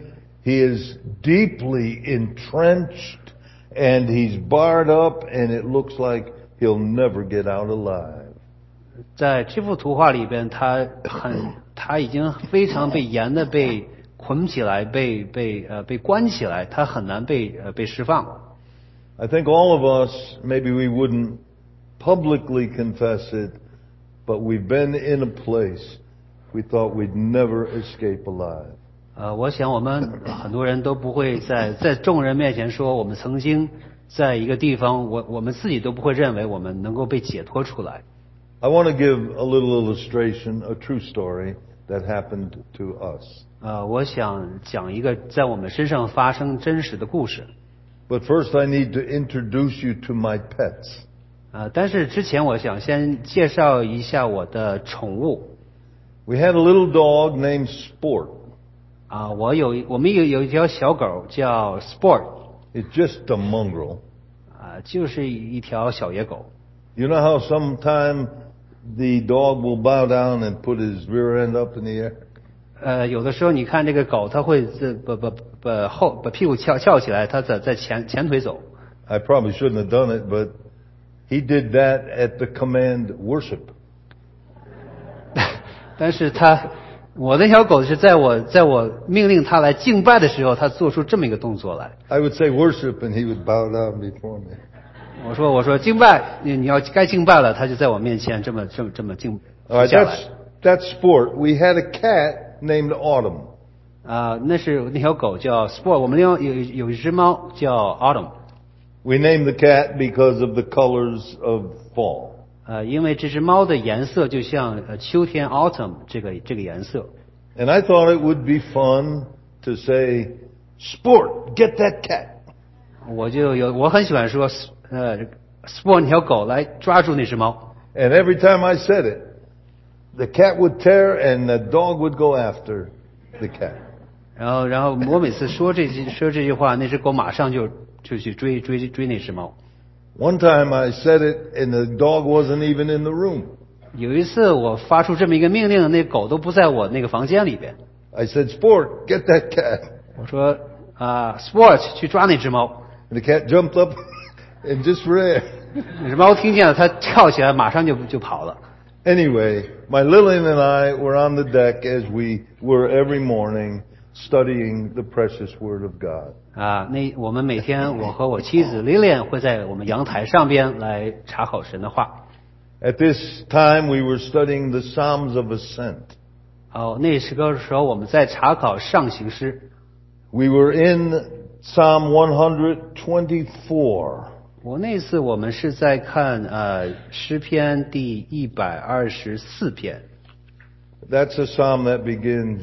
He is deeply entrenched and he's barred up and it looks like he'll never get out alive. 在这幅图画里边，他很，他已经非常被严的被捆起来，被被呃被关起来，他很难被呃被释放。 I think all of us, maybe we wouldn't publicly confess it, but we've been in a place we thought we'd never escape alive. 呃，我想我们很多人都不会在在众人面前说，我们曾经在一个地方，我我们自己都不会认为我们能够被解脱出来。 I want to give a little illustration, a true story that happened to us. 呃，我想讲一个在我们身上发生真实的故事。 But first I need to introduce you to my pets. 呃，但是之前我想先介绍一下我的宠物。 We had a little dog named Sport. 啊，我有我们有有一条小狗叫 Sport。 It's just a mongrel. 啊，就是一条小野狗。 You know how sometime the dog will bow down and put his rear end up in the air? 呃，有的时候你看这个狗，它会这把把把后把屁股翘翘起来，它在在前前腿走。 I probably shouldn't have done it, but he did that at the command worship. 但是他，我的小狗是在我在我命令它来敬拜的时候，它做出这么一个动作来。 I would say worship, and he would bow down before me. 我说我说敬拜，你你要该敬拜了，它就在我面前这么这么这么敬 All right, 下来。 that's that's Sport. We had a cat named Autumn. 啊、那是那条狗叫 Sport，我们有有有一只猫叫 Autumn。 We named the cat because of the colors of fall. 呃，因为这只猫的颜色就像呃秋天 Autumn 这个这个颜色。 And I thought it would be fun to say, Sport, get that cat. 我就有我很喜欢说呃 Sport 那条狗来抓住那只猫。 And every time I said it, the cat would tear and the dog would go after the cat. 然后然后我每次说这句说这句话，那只狗马上就就去追追追那只猫。 One time I said it and the dog wasn't even in the room. 有一次我发出这么一个命令，那狗都不在我那个房间里边。 I said, Sport, get that cat. 我说啊、Sport 去抓那只猫。 And the cat jumped up and just ran. 那只猫听见了，它跳起来，马上就就跑了。 Anyway, my Lillian and I were on the deck as we were every morning studying the precious Word of God. 啊，那我们每天我和我妻子 Lilian 会在我们阳台上边来查考神的话。 At this time, we were studying the Psalms of Ascent. 哦，那时个时候我们在查考上行诗。 We were in Psalm one twenty-four. 我那次我们是在看呃诗篇第一百二十四篇。 That's a psalm that begins,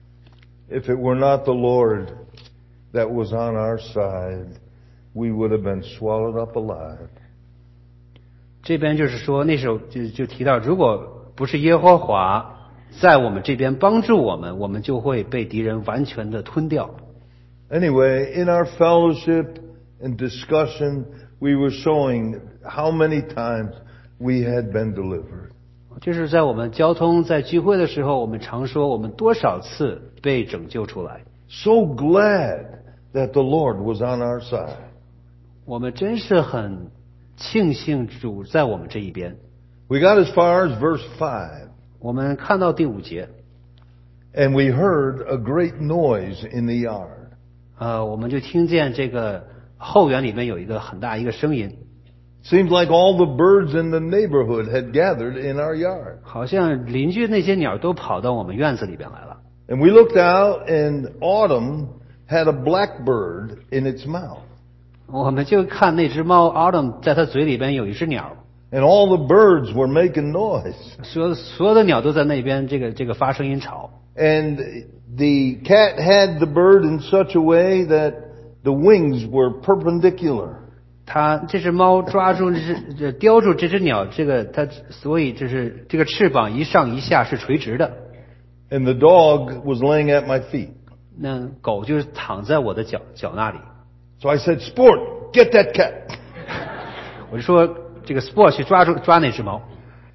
If it were not the Lord that was on our side, we would have been swallowed up alive. 这边就是说那时候就就提到，如果不是耶和华在我们这边帮助我们，我们就会被敌人完全的吞掉。 Anyway, in our fellowship and discussion, we were showing how many times we had been delivered. 就是在我们交通在聚会的时候，我们常说我们多少次被拯救出来。 So glad that the Lord was on our side. 我们真是很庆幸主在我们这一边。 We got as far as verse five. 我们看到第五节， And we heard a great noise in the yard. 呃，我们就听见这个后园里面有一个很大一个声音， Seems like all the birds in the neighborhood had gathered in our yard. 好像邻居那些鸟都跑到我们院子里边来了。 And we looked out and Autumn had a blackbird in its mouth. 我们就看那只猫 Autumn 在它嘴里边有一只鸟， And all the birds were making noise. 所有所有的鸟都在那边这个这个发声音吵。 And the cat had the bird in such a way that the wings were perpendicular. 它这只猫抓住这只这叼住这只鸟，这个它所以就是这个翅膀一上一下是垂直的。 And the dog was laying at my feet. 那狗就是躺在我的脚脚那里。 So I said, Sport, get that cat. 我就说这个 Sport 去抓住抓那只猫。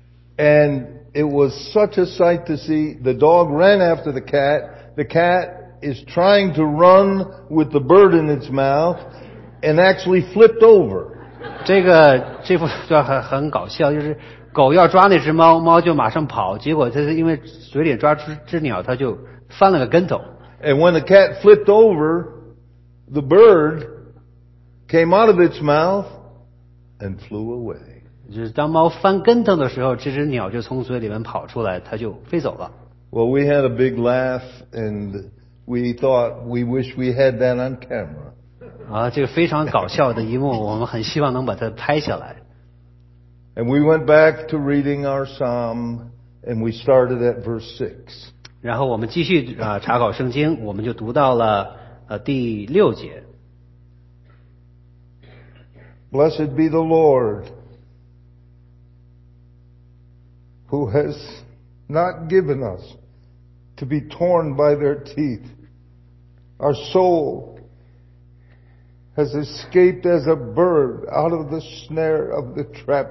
And it was such a sight to see. The dog ran after the cat. The cat is trying to run with the bird in its mouth and actually flipped over. 这个这幅就很很搞笑，就是狗要抓那只猫，猫就马上跑，结果它是因为嘴里抓只只鸟，它就翻了个跟头。 And when the cat flipped over, the bird came out of its mouth and flew away. 就是当猫翻跟头的时候，这只鸟就从嘴里面跑出来，它就飞走了。 Well, we had a big laugh and we thought we wish we had that on camera. 啊，这个非常搞笑的一幕，我们很希望能把它拍下来。 And we went back to reading our psalm and we started at verse six. 然后我们继续啊查考圣经，我们就读到了呃第六节。 Blessed be the Lord, who has not given us to be torn by their teeth. Our soul has escaped as a bird out of the snare of the trap.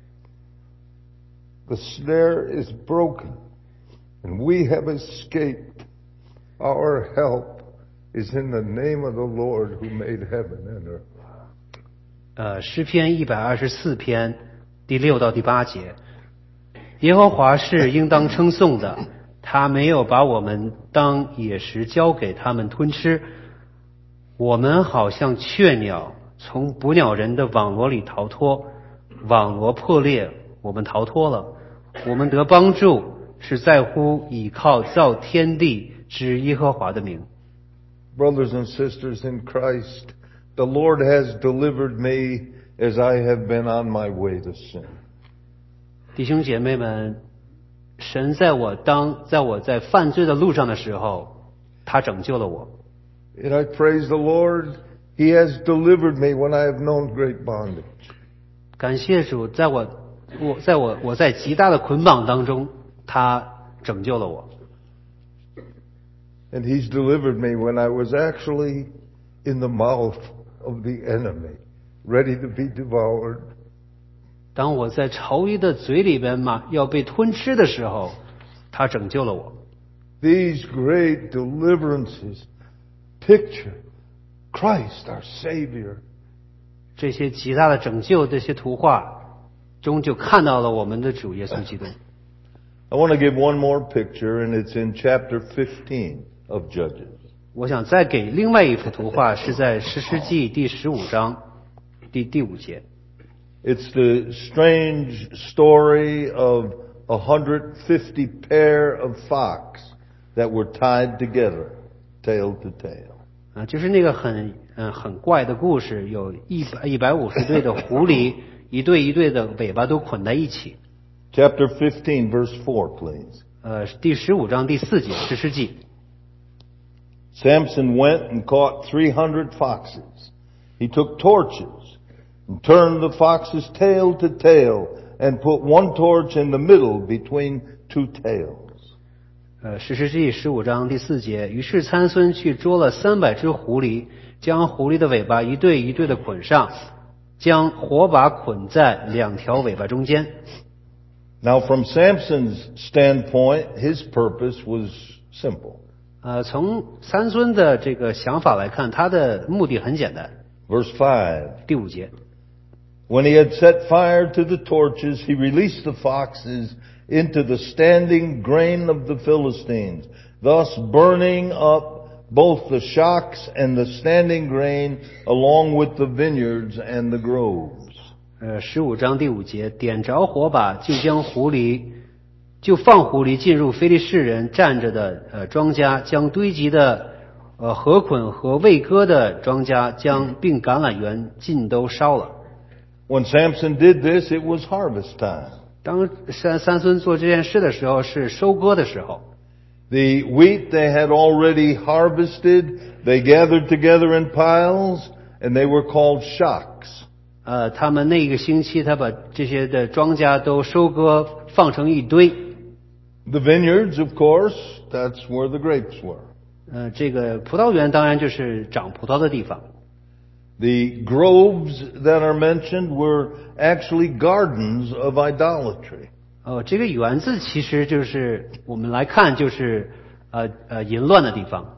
The snare is broken, and we have escaped. Our help is in the name of the Lord who made heaven and earth. 呃，诗篇一百二十四篇第六到第八节。耶和华是应当称颂的，他没有把我们当野食交给他们吞吃。我们好像雀鸟从捕鸟人的网罗里逃脱，网罗破裂，我们逃脱了。我们得帮助是在乎倚靠造天地之耶和华的名。 Brothers and sisters in Christ, the Lord has delivered me as I have been on my way to sin. 弟兄姐妹们，神在我当在我在犯罪的路上的时候，他拯救了我。 And I praise the Lord, He has delivered me when I have known great bondage. 感谢主，在我我在我我在极大的捆绑当中，他拯救了我。 And He's delivered me when I was actually in the mouth of the enemy, ready to be devoured. 当我在仇敌的嘴里边嘛要被吞吃的时候，他拯救了我。 These great deliverances picture Christ, our Savior. 这些极大的拯救，这些图画中就看到了我们的主耶稣基督。 I want to give one more picture, and it's in chapter fifteen of Judges. 我想再给另外一幅图画，是在士师记第十五章第第五节。 It's the strange story of a hundred fifty pair of fox that were tied together, tail to tail. 啊，就是那个很嗯很怪的故事，有一百一百五十对的狐狸，一对一对的尾巴都捆在一起。 Chapter fifteen, verse four, please. 呃，第十五章第四节，士师记。 Samson went and caught three hundred foxes. He took torches and turned the fox's tail to tail and put one torch in the middle between two tails. 呃，士师记十五章第四节，于是参孙去捉了三百只狐狸，将狐狸的尾巴一对一对的捆上，将火把捆在两条尾巴中间。 Now, from Samson's standpoint, his purpose was simple. 呃，从参孙的这个想法来看，他的目的很简单。 Verse five. 第五节。 When he had set fire to the torches, he released the foxes into the standing grain of the Philistines, thus burning up both the shocks and the standing grain along with the vineyards and the groves. 呃，十五章第五节，点着火把，就将狐狸，就放狐狸进入非利士人站着的呃庄稼，将堆积的呃禾捆和未割的庄稼，将并橄榄园尽都烧了。 When Samson did this, it was harvest time. 当三三孙做这件事的时候，是收割的时候。 The wheat they had already harvested, they gathered together in piles, and they were called shocks. 呃，他们那个星期，他把这些的庄稼都收割，放成一堆。 The vineyards, of course, that's where the grapes were. 呃，这个葡萄园当然就是长葡萄的地方。 The groves that are mentioned were actually gardens of idolatry. 哦，这个园子其实就是我们来看就是呃呃淫乱的地方。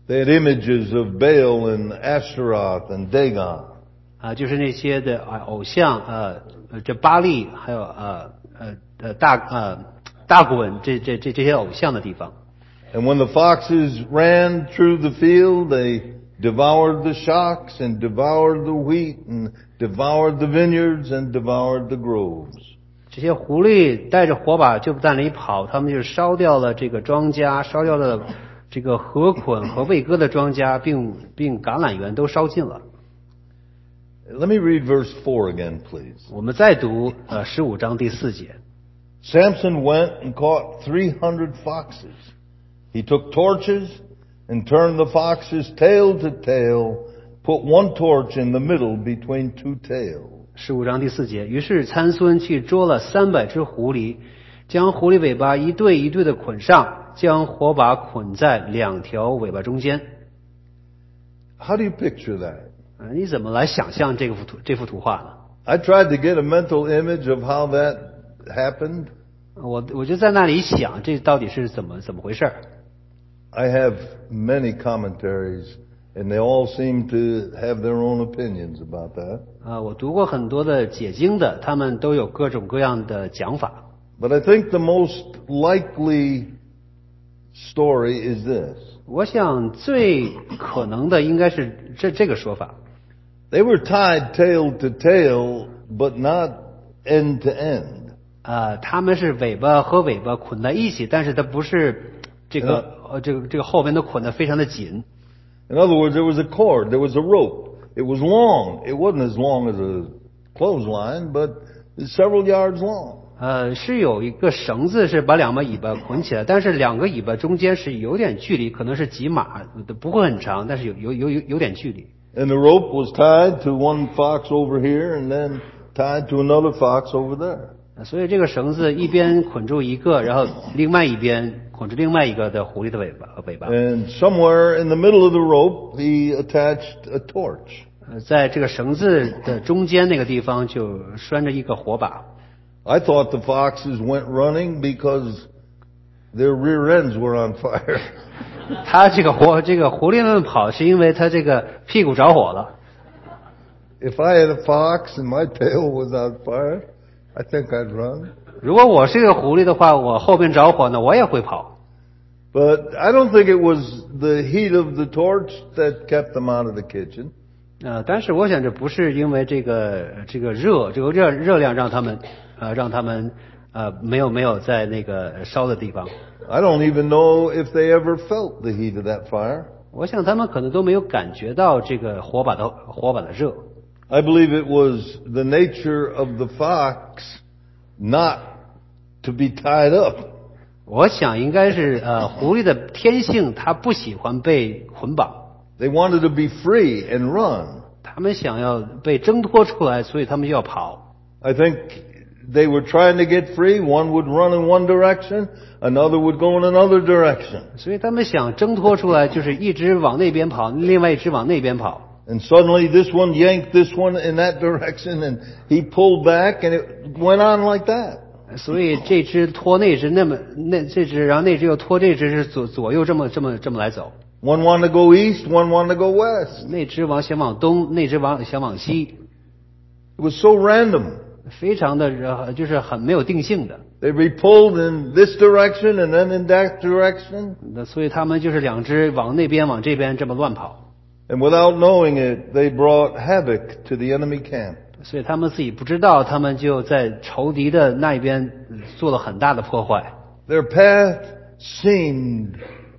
They had images of Baal and Ashtaroth and Dagon. 啊，就是那些的啊偶像，呃，呃这巴利还有呃呃呃大呃大滚这这这这些偶像的地方。 And when the foxes ran through the field, they devoured the shocks and devoured the wheat and devoured the vineyards and devoured the groves. 这些狐狸带着火把就在那里跑，他们就烧掉了这个庄稼，烧掉了这个禾捆和未割的庄稼，并并橄榄园都烧尽了。 Let me read verse four again, please. 我们再读呃十五章第四节。 Samson went and caught three hundred foxes. He took torches and turned the foxes tail to tail, put one torch in the middle between two tails. 十五章第四节，于是参孙去捉了三百只狐狸，将狐狸尾巴一对一对的捆上，将火把捆在两条尾巴中间。 How do you picture that? 呃你怎么来想象这幅图这幅图画呢？ I tried to get a mental image of how that happened. 我我就在那里想，这到底是怎么怎么回事？ I have many commentaries, and they all seem to have their own opinions about that. 啊，我读过很多的解经的，他们都有各种各样的讲法。 But I think the most likely story is this. 我想最可能的应该是这这个说法。 They were tied tail to tail, but not end to end. 啊，他们是尾巴和尾巴捆在一起，但是它不是这个呃这个这个后边都捆得非常的紧。 In other words, there was a cord, there was a rope. It was long. It wasn't as long as a clothesline, but several yards long. 呃，是有一个绳子是把两个尾巴捆起来，但是两个尾巴中间是有点距离，可能是几码，不会很长，但是有有有有有点距离。 And the rope was tied to one fox over here and then tied to another fox over there. 所以这个绳子一边捆住一个，然后另外一边捆住另外一个的狐狸的尾巴尾巴。 And somewhere in the middle of the rope, he attached a torch. 呃在这个绳子的中间那个地方就拴着一个火把。 I thought the foxes went running because their rear ends were on fire. 他这个火这个狐狸们跑是因为他这个屁股着火了。 If I had a fox and my tail was on fire, I think I'd run. 如果我是个狐狸的话，我后边着火呢，我也会跑。 But I don't think it was the heat of the torch that kept them out of the kitchen. 呃，但是我想这不是因为这个这个热这个热热量让他们呃让他们呃没有没有在那个烧的地方。 I don't even know if they ever felt the heat of that fire. 我想他们可能都没有感觉到这个火把的火把的热。 I believe it was the nature of the fox not to be tied up. 我想应该是呃狐狸的天性，它不喜欢被捆绑， They wanted to be free and run. 他们想要被挣脱出来，所以他们就要跑。 I think they were trying to get free. One would run in one direction, another would go in another direction. 所以他们想挣脱出来，就是一直往那边跑，另外一只往那边跑。 And suddenly this one yanked this one in that direction and he pulled back and it went on like that. 所以这只拖那只，那么那这只，然后那只又拖这只，是左左右这么这么这么来走。 One wanted to go east, one wanted to go west. 那只往想往东，那只往想往西， It was so random. 非常的呃就是很没有定性的。 They'd be pulled in this direction and then in that direction. 那所以他们就是两只往那边往这边这么乱跑。 And without knowing it, they brought havoc to the enemy camp. 所以他们自己不知道，他们就在仇敌的那一边做了很大的破坏。 Their path seemed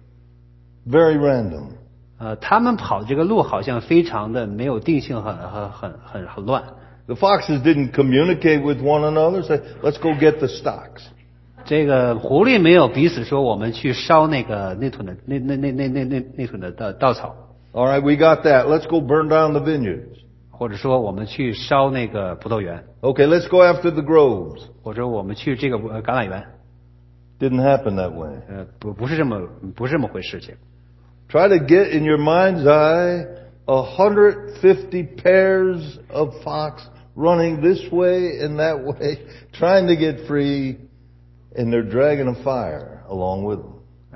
very random. 呃，他们跑这个路好像非常的没有定性，很很很很很乱。 The foxes didn't communicate with one another, say, let's go get the stocks. 这个狐狸没有彼此说我们去烧那个那屯的那那那那那那那屯的稻稻草， All right, we got that. Let's go burn down the vineyards. 或者说我们去烧那个葡萄园， Okay, let's go after the groves. 或者我们去这个呃橄榄园。 Didn't happen that way. 呃，不不是这么不是这么回事情。 Try to get in your mind's eye a hundred fifty pairs of fox running this way and that way, trying to get free, and they're dragging a fire along with them.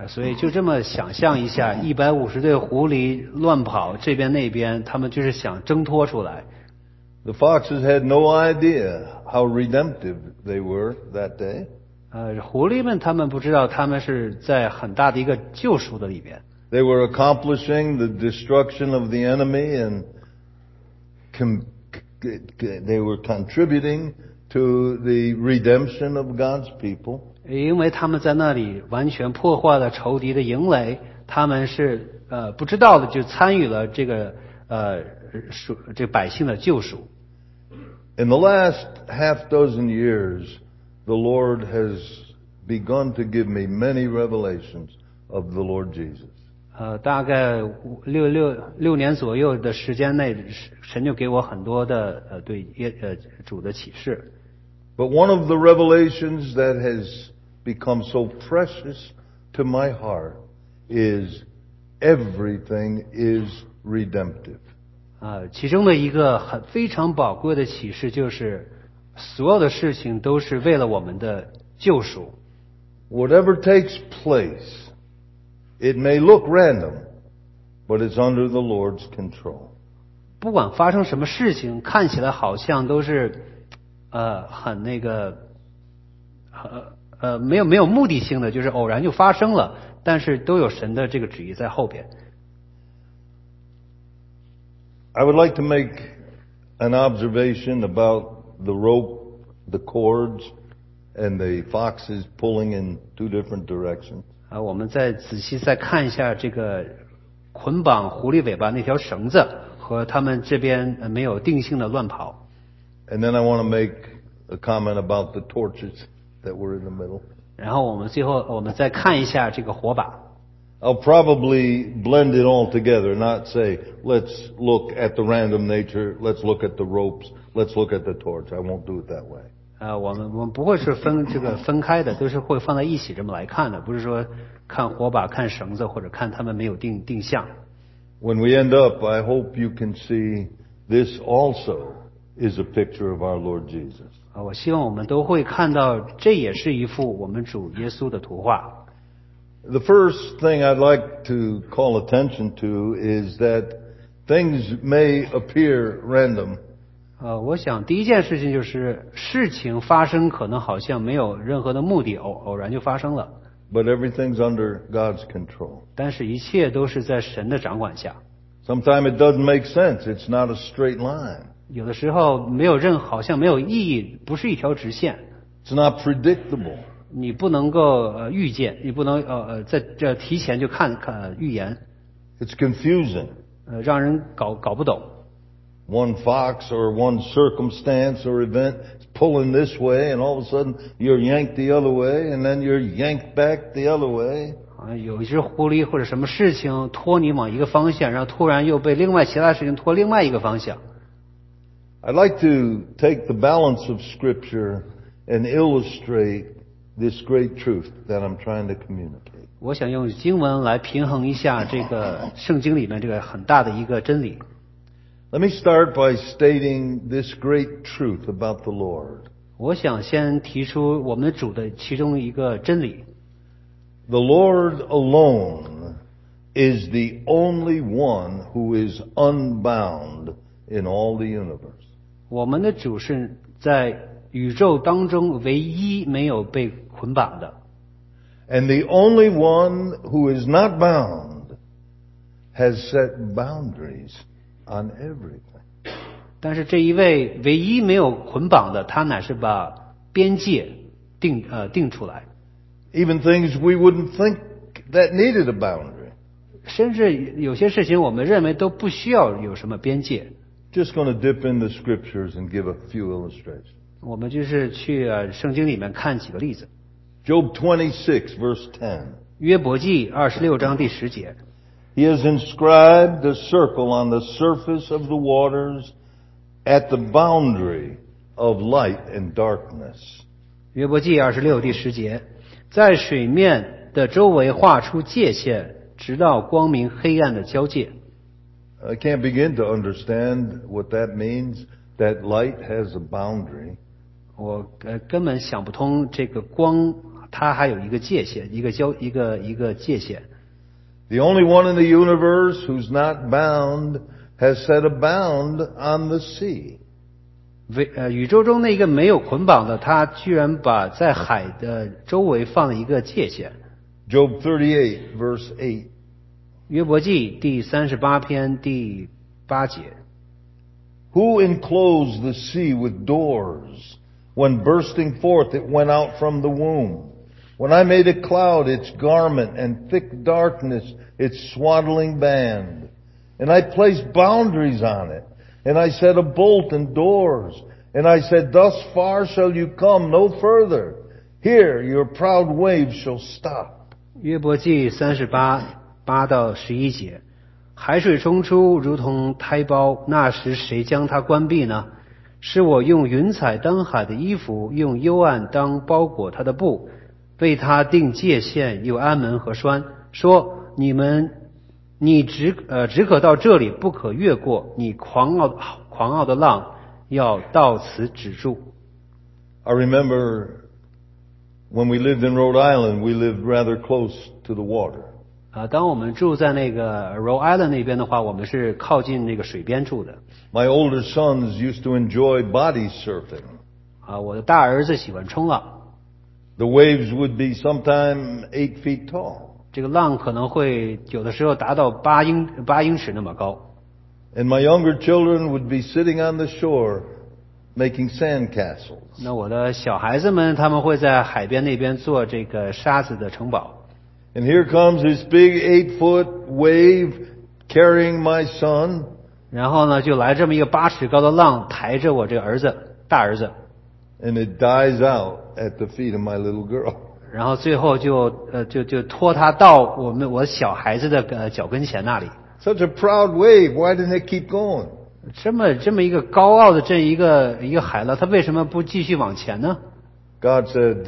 啊，所以就这么想象一下，一百五十对狐狸乱跑，这边那边，他们就是想挣脱出来。 The foxes had no idea how redemptive they were that day. 呃，狐狸们他们不知道，他们是在很大的一个救赎的里边。 They were accomplishing the destruction of the enemy and com- they were contributing to the redemption of God's people. 因为他们在那里完全破坏了仇敌的营垒，他们是呃不知道的就参与了这个呃属这个百姓的救赎。 In the last half dozen years, the Lord has begun to give me many revelations of the Lord Jesus. 呃，大概五六六六年左右的时间内，神就给我很多的呃对耶呃主的启示。 But one of the revelations that has become so precious to my heart is everything is redemptive. 啊，其中的一个很非常宝贵的启示就是，所有的事情都是为了我们的救赎。 Whatever takes place, it may look random, but it's under the Lord's control. 不管发生什么事情，看起来好像都是呃很那个呃呃没有没有目的性的，就是偶然就发生了，但是都有神的这个旨意在后边。 I would like to make an observation about the rope, the cords, and the foxes pulling in two different directions. 啊，我们再仔细再看一下这个捆绑狐狸尾巴那条绳子和他们这边没有定性的乱跑。 And then I want to make a comment about the torches that were in the middle. 然后我们最后我们再看一下这个火把。 I'll probably blend it all together, not say, let's look at the random nature, let's look at the ropes, let's look at the torch. I won't do it that way. 啊，我们我们不会是分这个分开的，都是会放在一起这么来看的，不是说看火把、看绳子或者看他们没有定定向。 When we end up, I hope you can see this also is a picture of our Lord Jesus. 啊，我希望我们都会看到，这也是一幅我们主耶稣的图画。 The first thing I'd like to call attention to is that things may appear random. 呃，我想第一件事情就是事情发生可能好像没有任何的目的，偶偶然就发生了。 But everything's under God's control. 但是一切都是在神的掌管下。 Sometimes it doesn't make sense. It's not a straight line. 有的时候没有任好像没有意义，不是一条直线。 It's not predictable. 你不能够呃预见，你不能呃呃在这提前就看看预言。 It's confusing. 呃，让人搞搞不懂。 One fox or one circumstance or event is pulling this way, and all of a sudden you're yanked the other way, and then you're yanked back the other way. 啊，有一只狐狸或者什么事情拖你往一个方向，然后突然又被另外其他事情拖另外一个方向。 I'd like to take the balance of Scripture and illustrate this great truth that I'm trying to communicate. 我想用经文来平衡一下这个圣经里面这个很大的一个真理。 Let me start by stating this great truth about the Lord. 我想先提出我们主的其中一个真理。 The Lord alone is the only one who is unbound in all the universe. 我们的主是在宇宙当中唯一没有被捆绑的。 And the only one who is not bound has set boundaries on everything. 但是这一位唯一没有捆绑的，他乃是把边界定呃定出来。 Even things we wouldn't think that needed a boundary. 甚至有些事情我们认为都不需要有什么边界。 Just going to dip in the scriptures and give a few illustrations. 我们就是去呃圣经里面看几个例子。 Job twenty-six verse ten. 约伯记二十六章第十节。 He has inscribed a circle on the surface of the waters at the boundary of light and darkness. 约伯记二十六第十节，在水面的周围画出界限，直到光明黑暗的交界。 I can't begin to understand what that means, that light has a boundary. 我呃根本想不通这个光它还有一个界限，一个交一个一个界限。 The only one in the universe who's not bound has set a bound on the sea. 为呃宇宙中那个没有捆绑的，他居然把在海的周围放了一个界限。 Job thirty-eight, verse eight. 约伯记第三十八篇第八节。 Who enclosed the sea with doors? When bursting forth it went out from the womb. When I made a cloud its garment and thick darkness its swaddling band. And I placed boundaries on it. And I set a bolt and doors. And I said, thus far shall you come, no further. Here your proud waves shall stop. 约伯记三十八八到十一节。海水冲出如同胎胞，那时谁将它关闭呢？是我用云彩当海的衣服，用幽暗当包裹它的布，为它定界限，又安门和栓，说你们你只呃只可到这里，不可越过，你狂傲狂傲的浪要到此止住。 I remember when we lived in Rhode Island, we lived rather close to the water. 啊，当我们住在那个 Rhode Island 那边的话，我们是靠近那个水边住的。 My older sons used to enjoy body surfing. 啊，我的大儿子喜欢冲浪。 The waves would be sometime eight feet tall. 这个浪可能会有的时候达到八英八英尺那么高。 And my younger children would be sitting on the shore making sand castles. 那我的小孩子们他们会在海边那边做这个沙子的城堡。 And here comes this big eight-foot wave carrying my son. 然后呢，就来这么一个八尺高的浪，抬着我这个儿子，大儿子。 And it dies out at the feet of my little girl. 然后最后就呃就就拖他到我们我小孩子的呃脚跟前那里。 Such a proud wave. Why didn't it keep going? 这么这么一个高傲的这一个一个海浪，他为什么不继续往前呢？ God said,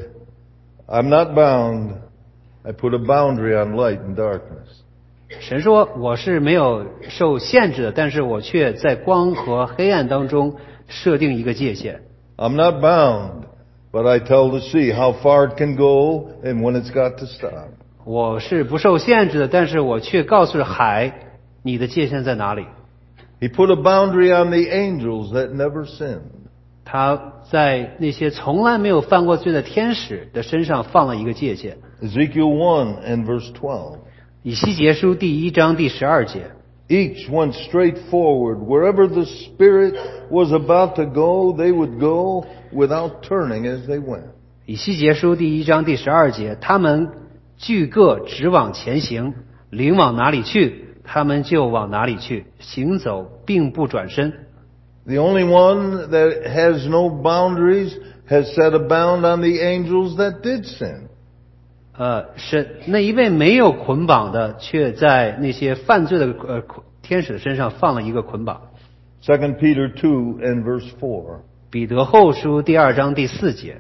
I'm not bound. I put a boundary on light and darkness. 神说我是没有受限制的，但是我却在光和黑暗当中设定一个界限。 I'm not bound, but I tell the sea how far it can go and when it's got to stop. 我是不受限制的，但是我却告诉海，你的界限在哪里？ He put a boundary on the angels that never sinned. 他在那些从来没有犯过罪的天使的身上放了一个界限。 Ezekiel one and verse twelve. 以西结书第一章第十二节。 Each went straight forward. Wherever the Spirit was about to go, they would go without turning as they went. 以西结书第一章第十二节，他们俱各直往前行，灵往哪里去，他们就往哪里去，行走并不转身。 The only one that has no boundaries has set a bound on the angels that did sin. 呃，是那一位没有捆绑的，却在那些犯罪的呃天使的身上放了一个捆绑。 Second Peter two and verse four. 彼得后书第二章第四节。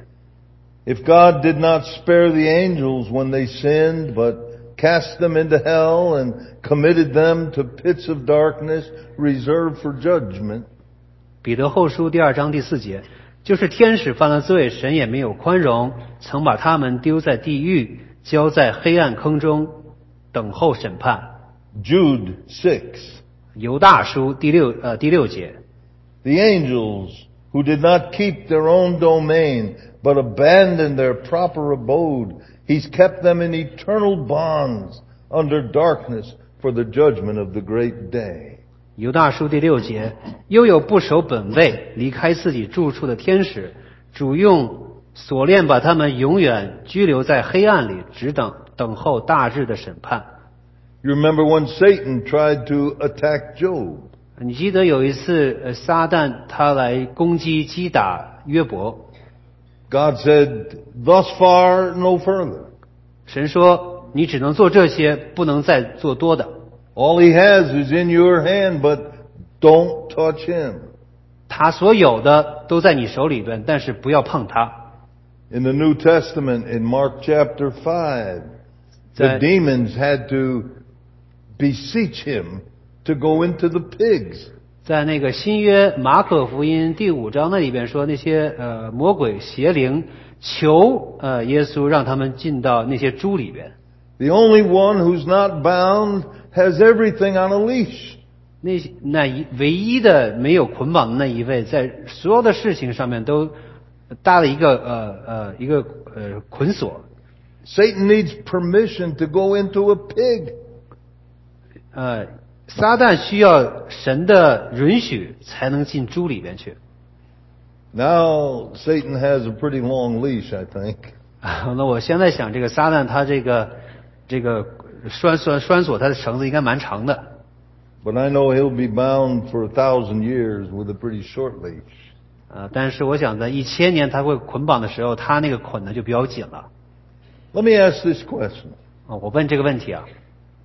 If God did not spare the angels when they sinned, but cast them into hell and committed them to pits of darkness reserved for judgment. 彼得后书第二章第四节，就是天使犯了罪，神也没有宽容，曾把他们丢在地狱，交在黑暗坑中，等候审判。 Jude six. 犹大书第六呃第六节。 The angels who did not keep their own domain, but abandoned their proper abode, He's kept them in eternal bonds under darkness for the judgment of the great day. 犹大书第六节，又有不守本位、离开自己住处的天使，主用锁链把他们永远拘留在黑暗里，只等等候大日的审判。 You remember when Satan tried to attack Job? 你记得有一次，呃，撒旦他来攻击击打约伯， God said, thus far, no further. 神说你只能做这些，不能再做多的。 All he has is in your hand, but don't touch him. 他所有的都在你手里边，但是不要碰他。 In the New Testament, in Mark chapter five, the That- demons had to beseech him to go into the pigs. 在那个新约马可福音第五章那里边说，那些呃魔鬼邪灵求呃耶稣让他们进到那些猪里边。 The only one who's not bound has everything on a leash. 那那一唯一的没有捆绑的那一位，在所有的事情上面都搭了一个呃呃一个呃捆锁。 Satan needs permission to go into a pig. 呃，撒旦需要神的允许才能进猪里边去。 Now Satan has a pretty long leash, I think. 那我现在想，这个撒旦他这个这个拴拴拴锁他的绳子应该蛮长的。 But I know he'll be bound for a thousand years with a pretty short leash. 呃，但是我想在一千年他会捆绑的时候，他那个捆呢就比较紧了。 Let me ask this question. 啊，我问这个问题啊。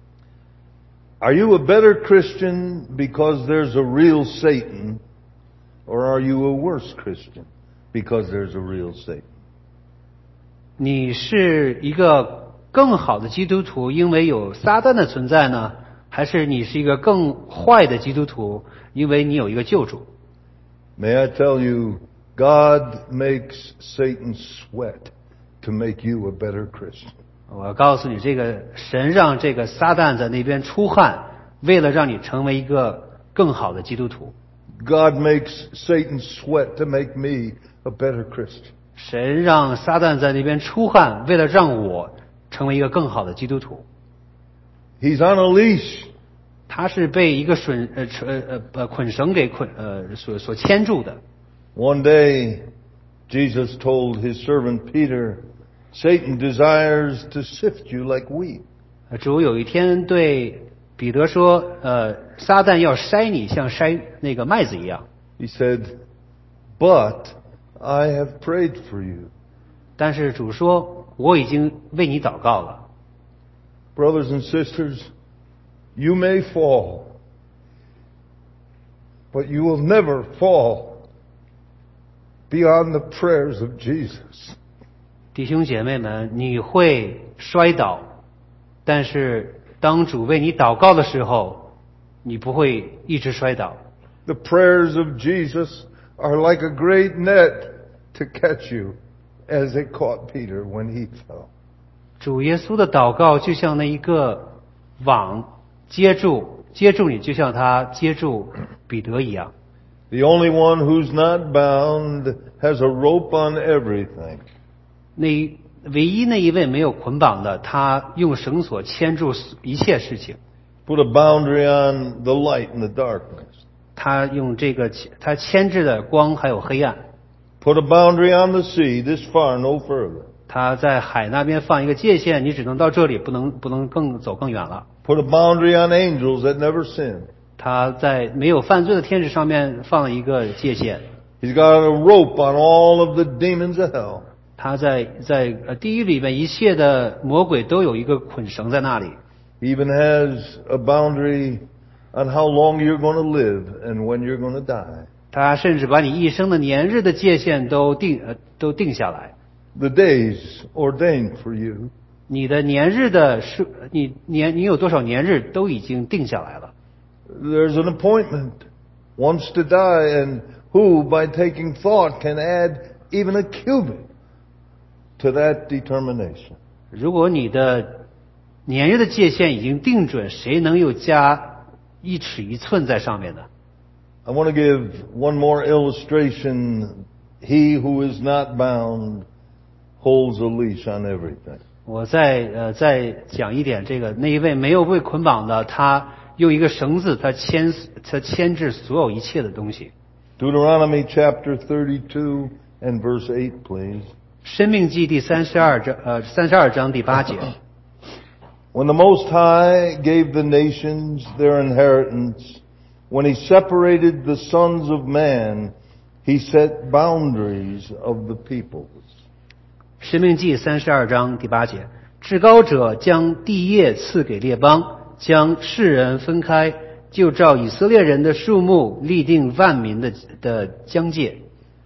Are you a better Christian because there's a real Satan, or are you a worse Christian because there's a real Satan? 你是一个更好的基督徒，因为有撒旦的存在呢，还是你是一个更坏的基督徒，因为你有一个救主？ May I tell you, God makes Satan sweat to make you a better Christian. 我告诉你，这个神让这个撒旦在那边出汗，为了让你成为一个更好的基督徒。 God makes Satan sweat to make me a better Christian. 神让撒旦在那边出汗，为了让我成为一个更好的基督徒。 He's on a leash. 他是被一个绳呃呃呃捆绳给捆呃所所牵住的。 One day, Jesus told his servant Peter, Satan desires to sift you like wheat. 主有一天对彼得说，呃，撒旦要筛你，像筛那个麦子一样。 He said, But I have prayed for you. 但是主说，我已经为你祷告了。 Brothers and sisters, you may fall, but you will never fall beyond the prayers of Jesus. 弟兄姐妹们，你会摔倒，但是当主为你祷告的时候，你不会一直摔倒。 The prayers of Jesus are like a great net to catch you, as it caught Peter when he fell. 主耶稣的祷告就像那一个网，接住接住你，就像他接住彼得一样。 The only one who's not bound has a rope on everything. 那唯一那一位没有捆绑的，他用绳索牵住一切事情。 Put a boundary on the light and the darkness. 他用这个他牵制的光还有黑暗。 Put a boundary on the sea, this far, no further. 他在海那边放一个界限，你只能到这里，不能不能更走更远了。 Put a boundary on angels that never sin. 他在没有犯罪的天使上面放了一个界限。 He's got a rope on all of the demons of hell. 他在在呃地狱里面一切的魔鬼都有一个捆绳在那里。 He even has a boundary on how long you're going to live and when you're going to die. 他甚至把你一生的年日的界限都定呃都定下来。 The days ordained for you. 你的年日的是你年你有多少年日都已经定下来了。 There's an appointment, wants to die, and who, by taking thought, can add even a cubit to that determination. 如果你的年日的界限已经定准，谁能又加一尺一寸在上面呢？ I want to give one more illustration. He who is not bound holds a leash on everything. 我再呃再讲一点，这个那一位没有被捆绑的，他用一个绳子，他牵他牵制所有一切的东西。 Deuteronomy chapter thirty-two and verse eight, please. 申命记第三十二章呃三十二章第八节。 When the Most High gave the nations their inheritance, when He separated the sons of man, He set boundaries of the peoples. 申命记三十二章第八节，至高者将地业赐给列邦，将世人分开，就照以色列人的数目立定万民的的疆界。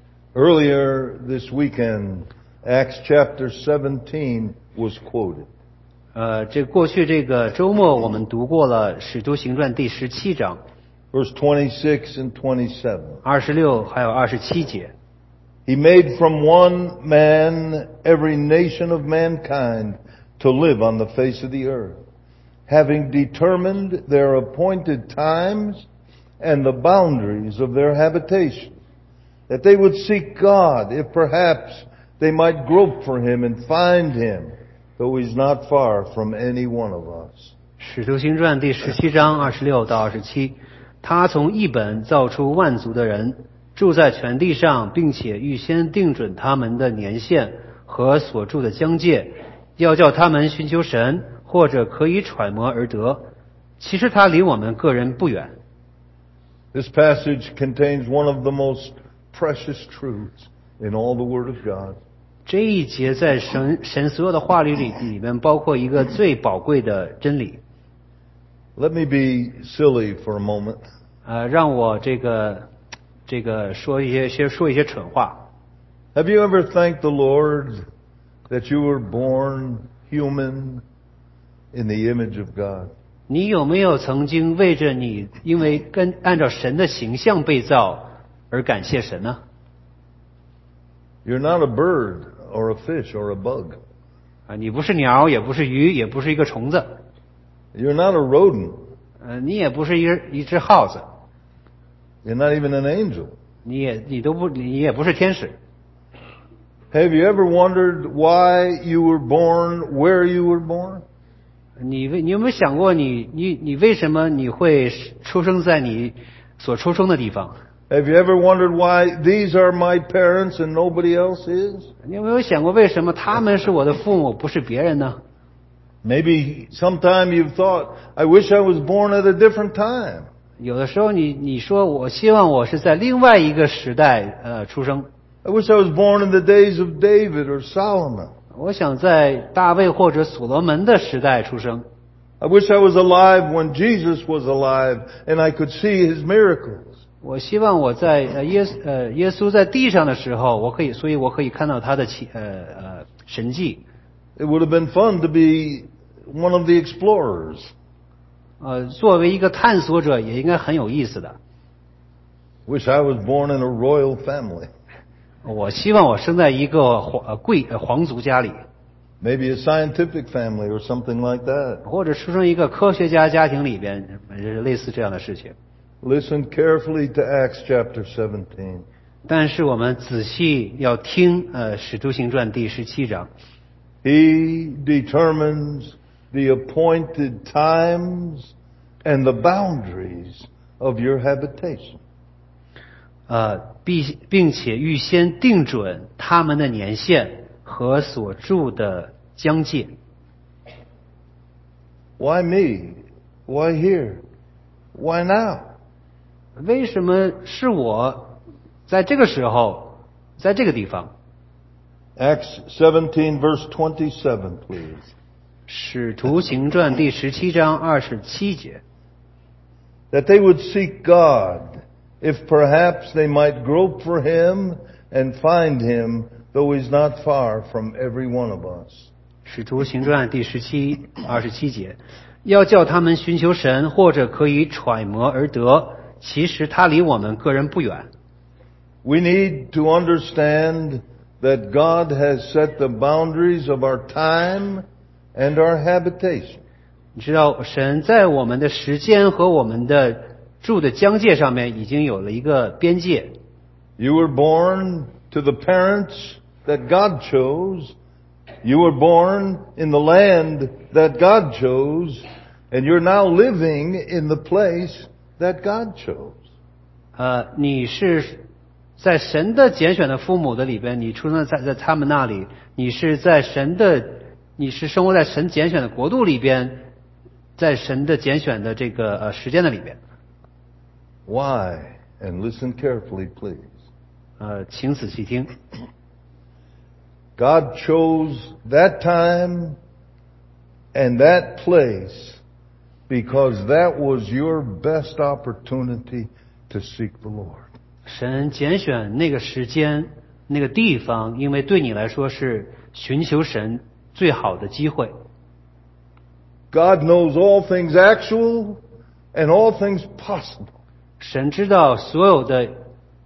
Earlier this weekend, Acts chapter seventeen was quoted. 呃，这过去这个周末我们读过了《使徒行传》第十七章， Verse twenty-six and twenty-seven. 二十六还有二十七节。 He made from one man every nation of mankind to live on the face of the earth, having determined their appointed times and the boundaries of their habitation, that they would seek God, if perhaps they might grope for Him and find Him, though He's not far from any one of us. 使徒行传第十七章二十六到二十七，他从一本造出万族的人，住在全地上，并且预先定准他们的年限和所住的疆界，要叫他们寻求神，或者可以揣摩而得。其实他离我们个人不远。 This passage contains one of the most precious truths in all the Word of God. 这一节在神神所有的话语里里面包括一个最宝贵的真理。 Let me be silly for a moment. 呃，让我这个这个说一些些说一些蠢话。 Have you ever thanked the Lord that you were born human in the image of God? 你有没有曾经为着你因为跟按照神的形象被造而感谢神呢？ You're not a bird or a fish or a bug. 啊，你不是鸟，也不是鱼，也不是一个虫子。 You're not a rodent. 呃，你也不是一一只耗子。 You're not even an angel. 你也你都不你也不是天使。 Have you ever wondered why you were born where you were born? 你为你有没有想过你你你为什么你会出生在你所出生的地方？ Have you ever wondered why these are my parents and nobody else is? 你有没有想过为什么他们是我的父母，不是别人呢？ Maybe sometime you've thought, I wish I was born at a different time. 有的时候你你说我希望我是在另外一个时代呃出生。 I wish I was born in the days of David or Solomon. 我想在大卫或者所罗门的时代出生。 I wish I was alive when Jesus was alive and I could see His miracles. 我希望我在呃耶呃耶稣在地上的时候，我可以，所以我可以看到他的奇呃呃神迹。 It would have been fun to be one of the explorers. 呃，作为一个探索者，也应该很有意思的。 Wish I was born in a royal family. 我希望我生在一个皇呃贵呃皇族家里， Maybe a scientific family or something like that. 或者出生一个科学家家庭里边，类似这样的事情。 Listen carefully to Acts chapter seventeen. 但是我们仔细要听呃《使徒行传》第十七章。 He determines the appointed times and the boundaries of your habitation. 呃，并并且预先定准他们的年限和所住的疆界。 Why me? Why here? Why now? 为什么是我在这个时候，在这个地方？ Acts seventeen verse twenty-seven, please. 使徒行传第十七章二十七节。 That they would seek God, if perhaps they might grope for Him and find Him, though He's not far from every one of us. 使徒行传第十七二十七节，要叫他们寻求神，或者可以揣摩而得。其实他离我们个人不远。 We need to understand that God has set the boundaries of our time and our habitation. 你知道，神在我们的时间和我们的住的疆界上面已经有了一个边界。 You were born to the parents that God chose. You were born in the land that God chose. And you're now living in the place that God chose. 呃，你是在神的拣选的父母的里边，你出生在在他们那里，你是在神的，你是生活在神拣选的国度里边，在神的拣选的这个呃时间的里边。 Why? And listen carefully, please. 呃，请仔细听。 God chose that time and that place because that was your best opportunity to seek the Lord. 神拣选那个时间、那个地方，因为对你来说是寻求神最好的机会。 God knows all things actual and all things possible. 神知道所有的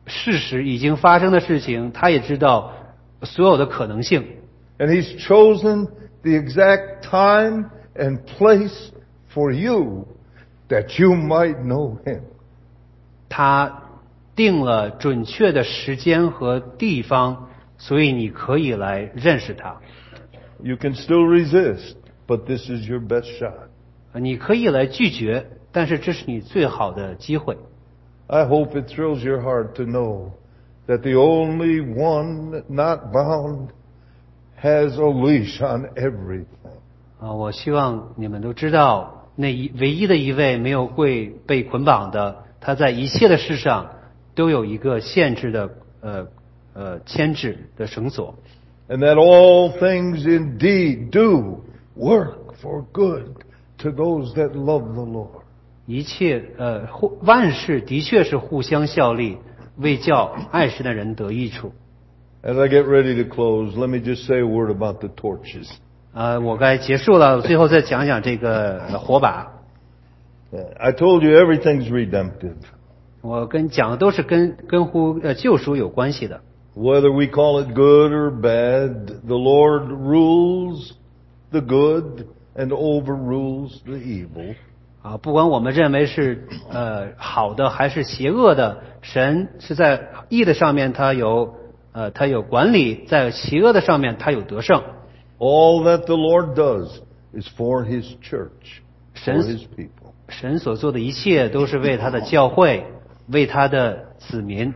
事实已经发生的事情，他也知道所有的可能性。 And He's chosen the exact time and place for you that you might know Him. 他定了准确的时间和地方，所以你可以来认识他。 You can still resist, but this is your best shot. 你可以来拒绝，但是这是你最好的机会。 I hope it thrills your heart to know that the only one not bound has a leash on everything. 啊，我希望你们都知道，那一唯一的一位没有会被捆绑的，他在一切的事上都有一个限制的呃呃牵制的绳索。 And that all things indeed do work for good to those that love the Lord. 一切呃互万事的确是互相效力，为叫爱神的人得益处。 As I get ready to close, let me just say a word about the torches. 呃，我该结束了，最后再讲讲这个呃火把。 I told you everything's redemptive. 我跟讲的都是跟跟乎呃救赎有关系的。 Whether we call it good or bad, the Lord rules the good and overrules the evil. 啊，不管我们认为是呃好的还是邪恶的，神是在义的上面他有呃他有管理，在邪恶的上面他有得胜。 All that the Lord does is for His church, for 神 His people. 神所做的一切都是为他的教会，为他的子民。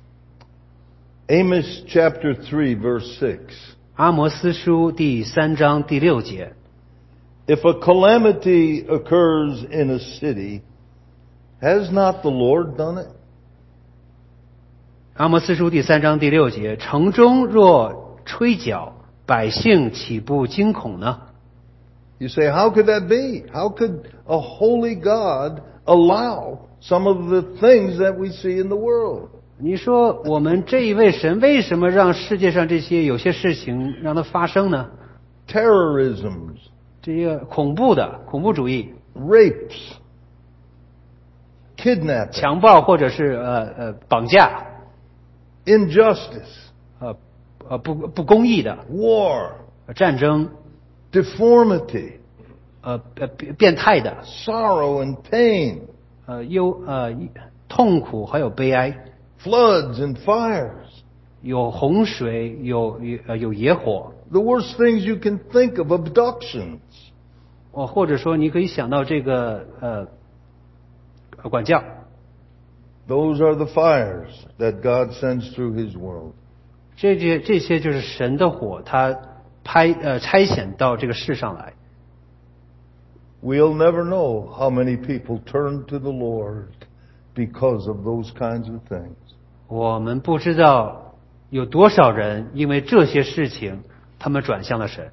Amos chapter three, verse six. 阿摩司书第三章第六节。 If a calamity occurs in a city, has not the Lord done it? 阿摩司书第三章第六节，城中若吹角，百姓岂不惊恐呢？ You say, how could that be? How could a holy God allow some of the things that we see in the world? 你说我们这一位神为什么让世界上这些有些事情让它发生呢？ Terrorisms, 这些恐怖的恐怖主义、 rapes, kidnapping, 强暴或者是呃呃绑架、 injustice, 呃呃不不公义的 war, 战争、 deformity, 呃呃变变态的 sorrow and pain, 呃忧呃痛苦还有悲哀， floods and fires. 有洪水，有有呃有野火。 The worst things you can think of, abductions. 哦，或者说你可以想到这个呃管教， Those are the fires that God sends through His world. 这些这些就是神的火，他拍呃差遣到这个世上来。 We'll never know how many people turn to the Lord because of those kinds of things. 我们不知道有多少人因为这些事情，他们转向了神。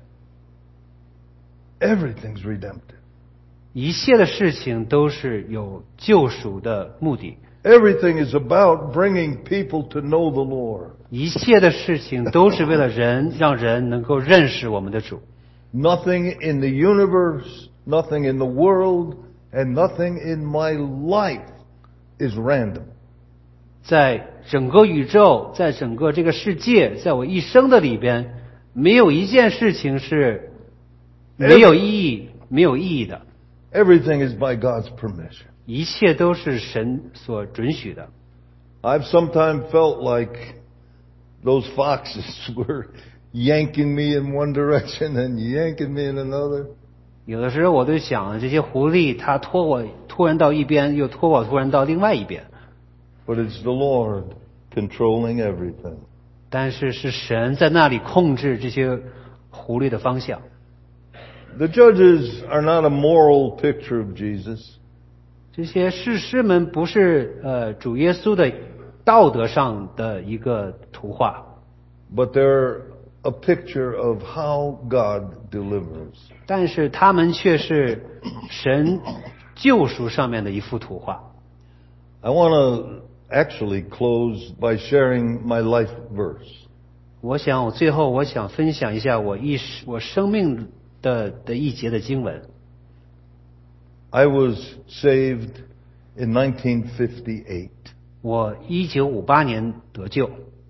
Everything's redemptive. 一切的事情都是有救赎的目的， Everything is about bringing people to know the Lord. 一切的事情都是为了人，让人能够认识我们的主。 Nothing in the universe, nothing in the world, and nothing in my life is random. 在整个宇宙，在整个这个世界，在我一生的里边，没有一件事情是没有意义、没有意义的。 Everything is by God's permission. 一切都是神所准许的。 I've sometimes felt like those foxes were yanking me in one direction and yanking me in another. 有的时候我都想，这些狐狸它拖我突然到一边，又拖我突然到另外一边。 But it's the Lord controlling everything. 但是是神在那里控制这些狐狸的方向。 The judges are not a moral picture of Jesus. 这些士师们不是呃主耶稣的道德上的一个图画， But they're a picture of how God delivers. 但是他们却是神救赎上面的一幅图画。 I want to actually close by sharing my life verse. 我想我最后我想分享一下我一我生命的的一节的经文。 I was saved in nineteen fifty-eight. 我一九五八年得救。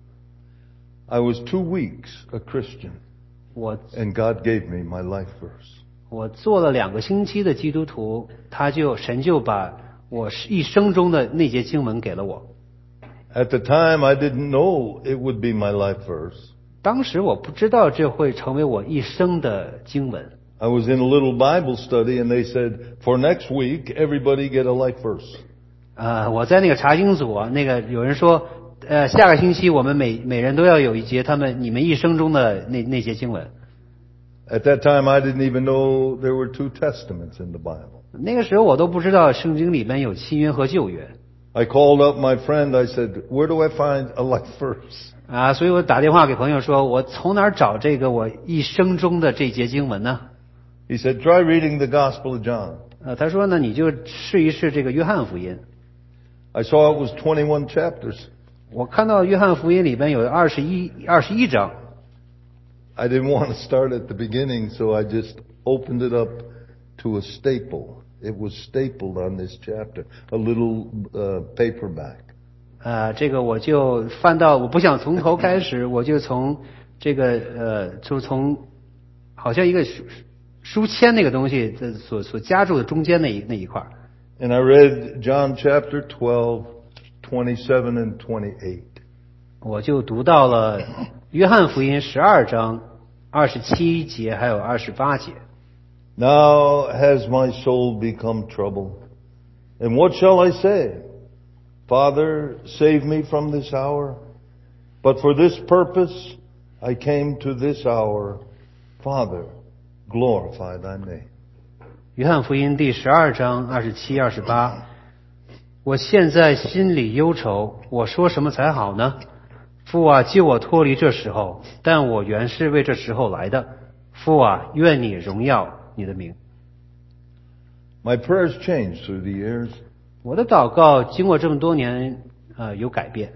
I was two weeks a Christian, 我 and God gave me my life verse. 我做了两个星期的基督徒，他就神就把我一生中的那节经文给了我。 At the time, I didn't know it would be my life verse. 当时我不知道这会成为我一生的经文。 I was in a little Bible study, and they said, for next week, everybody get a life verse. 呃，我在那个查经组啊，那个有人说，呃，下个星期我们每每人都要有一节他们你们一生中的那那节经文。 At that time, I didn't even know there were two testaments in the Bible. 那个时候我都不知道圣经里面有新约和旧约。 I called up my friend. I said, where do I find a life verse? 啊，所以我打电话给朋友说，我从哪儿找这个我一生中的这节经文呢？ He said, try reading the Gospel of John. 呃，他说呢，你就试一试这个约翰福音。 I saw it was twenty-one chapters. 我看到约翰福音里边有二十一二十一章。 I didn't want to start at the beginning, so I just opened it up to a staple. It was stapled on this chapter, a little uh, paperback. 呃，这个我就翻到，我不想从头开始，我就从这个呃，就从好像一个书书签那个东西的所所夹住的中间那一那一块。 And I read John chapter twelve, twenty-seven and twenty-eight. 我就读到了约翰福音十二章二十七节还有二十八节。 Now has my soul become troubled, and what shall I say? Father, save me from this hour. But for this purpose I came to this hour. Father, glorify thy name. 约翰福音第十二章二十七、二十八。我现在心里忧愁，我说什么才好呢？父啊，救我脱离这时候，但我原是为这时候来的。父啊，愿你荣耀你的名。 My prayers changed through the years. 我的祷告经过这么多年，呃，有改变。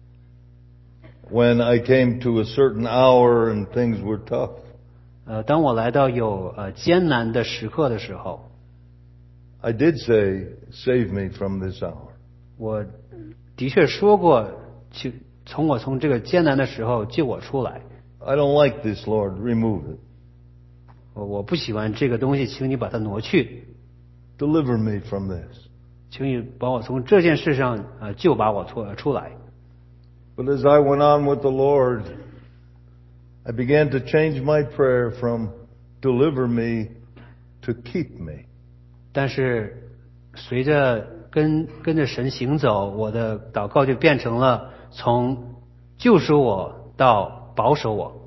When I came to a certain hour and things were tough, 呃，当我来到有呃艰难的时刻的时候， I did say, save me from this hour. 我的确说过，去从我从这个艰难的时候救我出来。 I don't like this, Lord. Remove it. 我我不喜欢这个东西，请你把它挪去， Deliver me from this. 请你把我从这件事上呃救把我出出来。 But as I went on with the Lord, I began to change my prayer from deliver me to keep me. 但是随着跟跟着神行走，我的祷告就变成了从救赎我到保守我。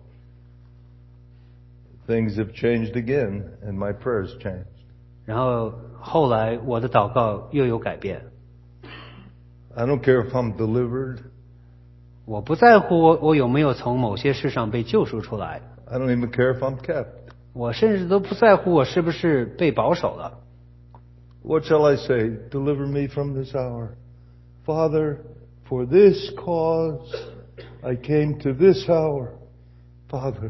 Things have changed again, and my prayers changed. 然后后来我的祷告又有改变。 I don't care if I'm delivered. 我不在乎我我有没有从某些事上被救赎出来， I don't even care if I'm kept. 我甚至都不在乎我是不是被保守了。 What shall I say? Deliver me from this hour. Father, for this cause I came to this hour. Father,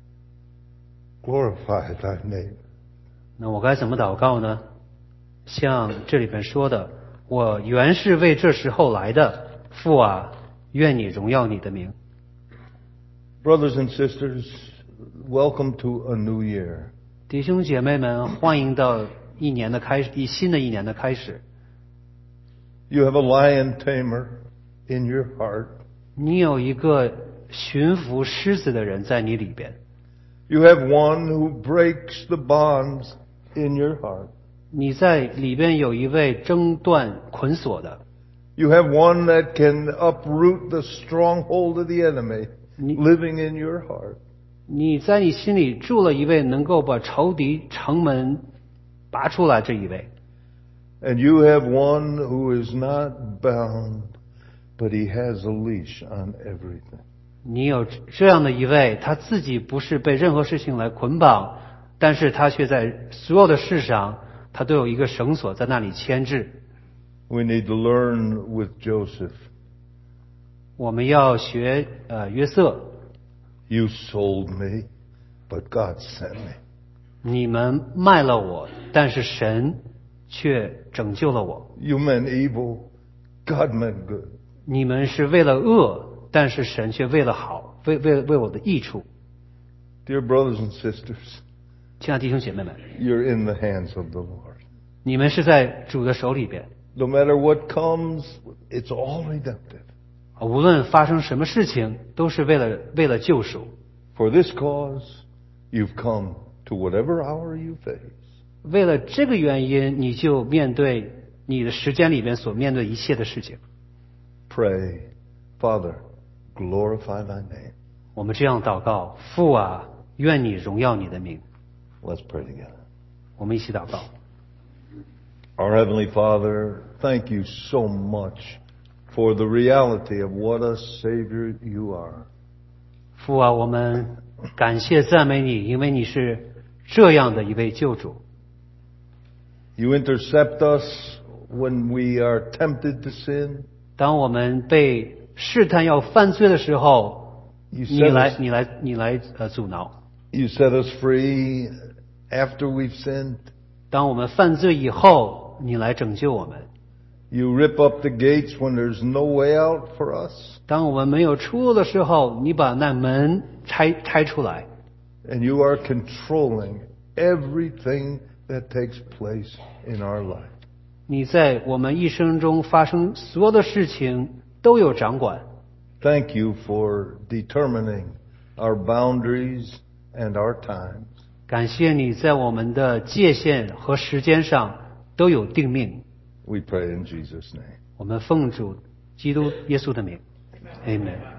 glorify thy name. 那我该怎么祷告呢？像这里边说的，我原是为这时候来的，父啊，愿你荣耀你的名。 Brothers and sisters, welcome to a new year. 弟兄姐妹们，欢迎到一年的开始，一新的一年的开始。 You have a lion tamer in your heart. 你有一个驯服狮子的人在你里边， You have one who breaks the bonds in your heart. 你在里边有一位挣断捆锁的， You have one that can uproot the stronghold of the enemy living in your heart. 你在你心里住了一位能够把仇敌城门拔出来这一位。 And you have one who is not bound, but he has a leash on everything. 你有这样的一位，他自己不是被任何事情来捆绑，但是他却在所有的事上，他都有一个绳索在那里牵制。 We need to learn with Joseph. 我们要学呃约瑟， You sold me, but God sent me. 你们卖了我，但是神却拯救了我。 You meant evil, God meant good. 你们是为了恶，但是神却为了好，为为为我的益处。 Dear brothers and sisters, 亲爱的弟兄姐妹们， you're in the hands of the Lord. 你们是在主的手里边， No matter what comes, it's all redemptive. 无论发生什么事情，都是为了为了救赎。 For this cause, you've come to whatever hour you face. 为了这个原因，你就面对你的时间里面所面对一切的事情。 Pray, Father, glorify thy name. 我们这样祷告：父啊，愿你荣耀你的名。 Let's pray together. 我们一起祷告。 Our Heavenly Father, thank you so much for the reality of what a Savior you are. 父啊，我们感谢赞美你，因为你是这样的一位救主。 You intercept us when we are tempted to sin. 当我们被试探要犯罪的时候， You 你 set 来， us, 你来，你来呃阻挠。 you set us free after we've sinned. 当我们犯罪以后，你来拯救我们。 You rip up the gates when there's no way out for us. 当我们没有出路的时候，你把那门拆拆出来。 And you are controlling everything that takes place in our life. 你在我们一生中发生所有的事情都有掌管。 Thank you for determining our boundaries and our times. 感谢你在我们的界限和时间上都有定命。 We pray in Jesus' name. 我们奉主基督耶稣的名 ，Amen。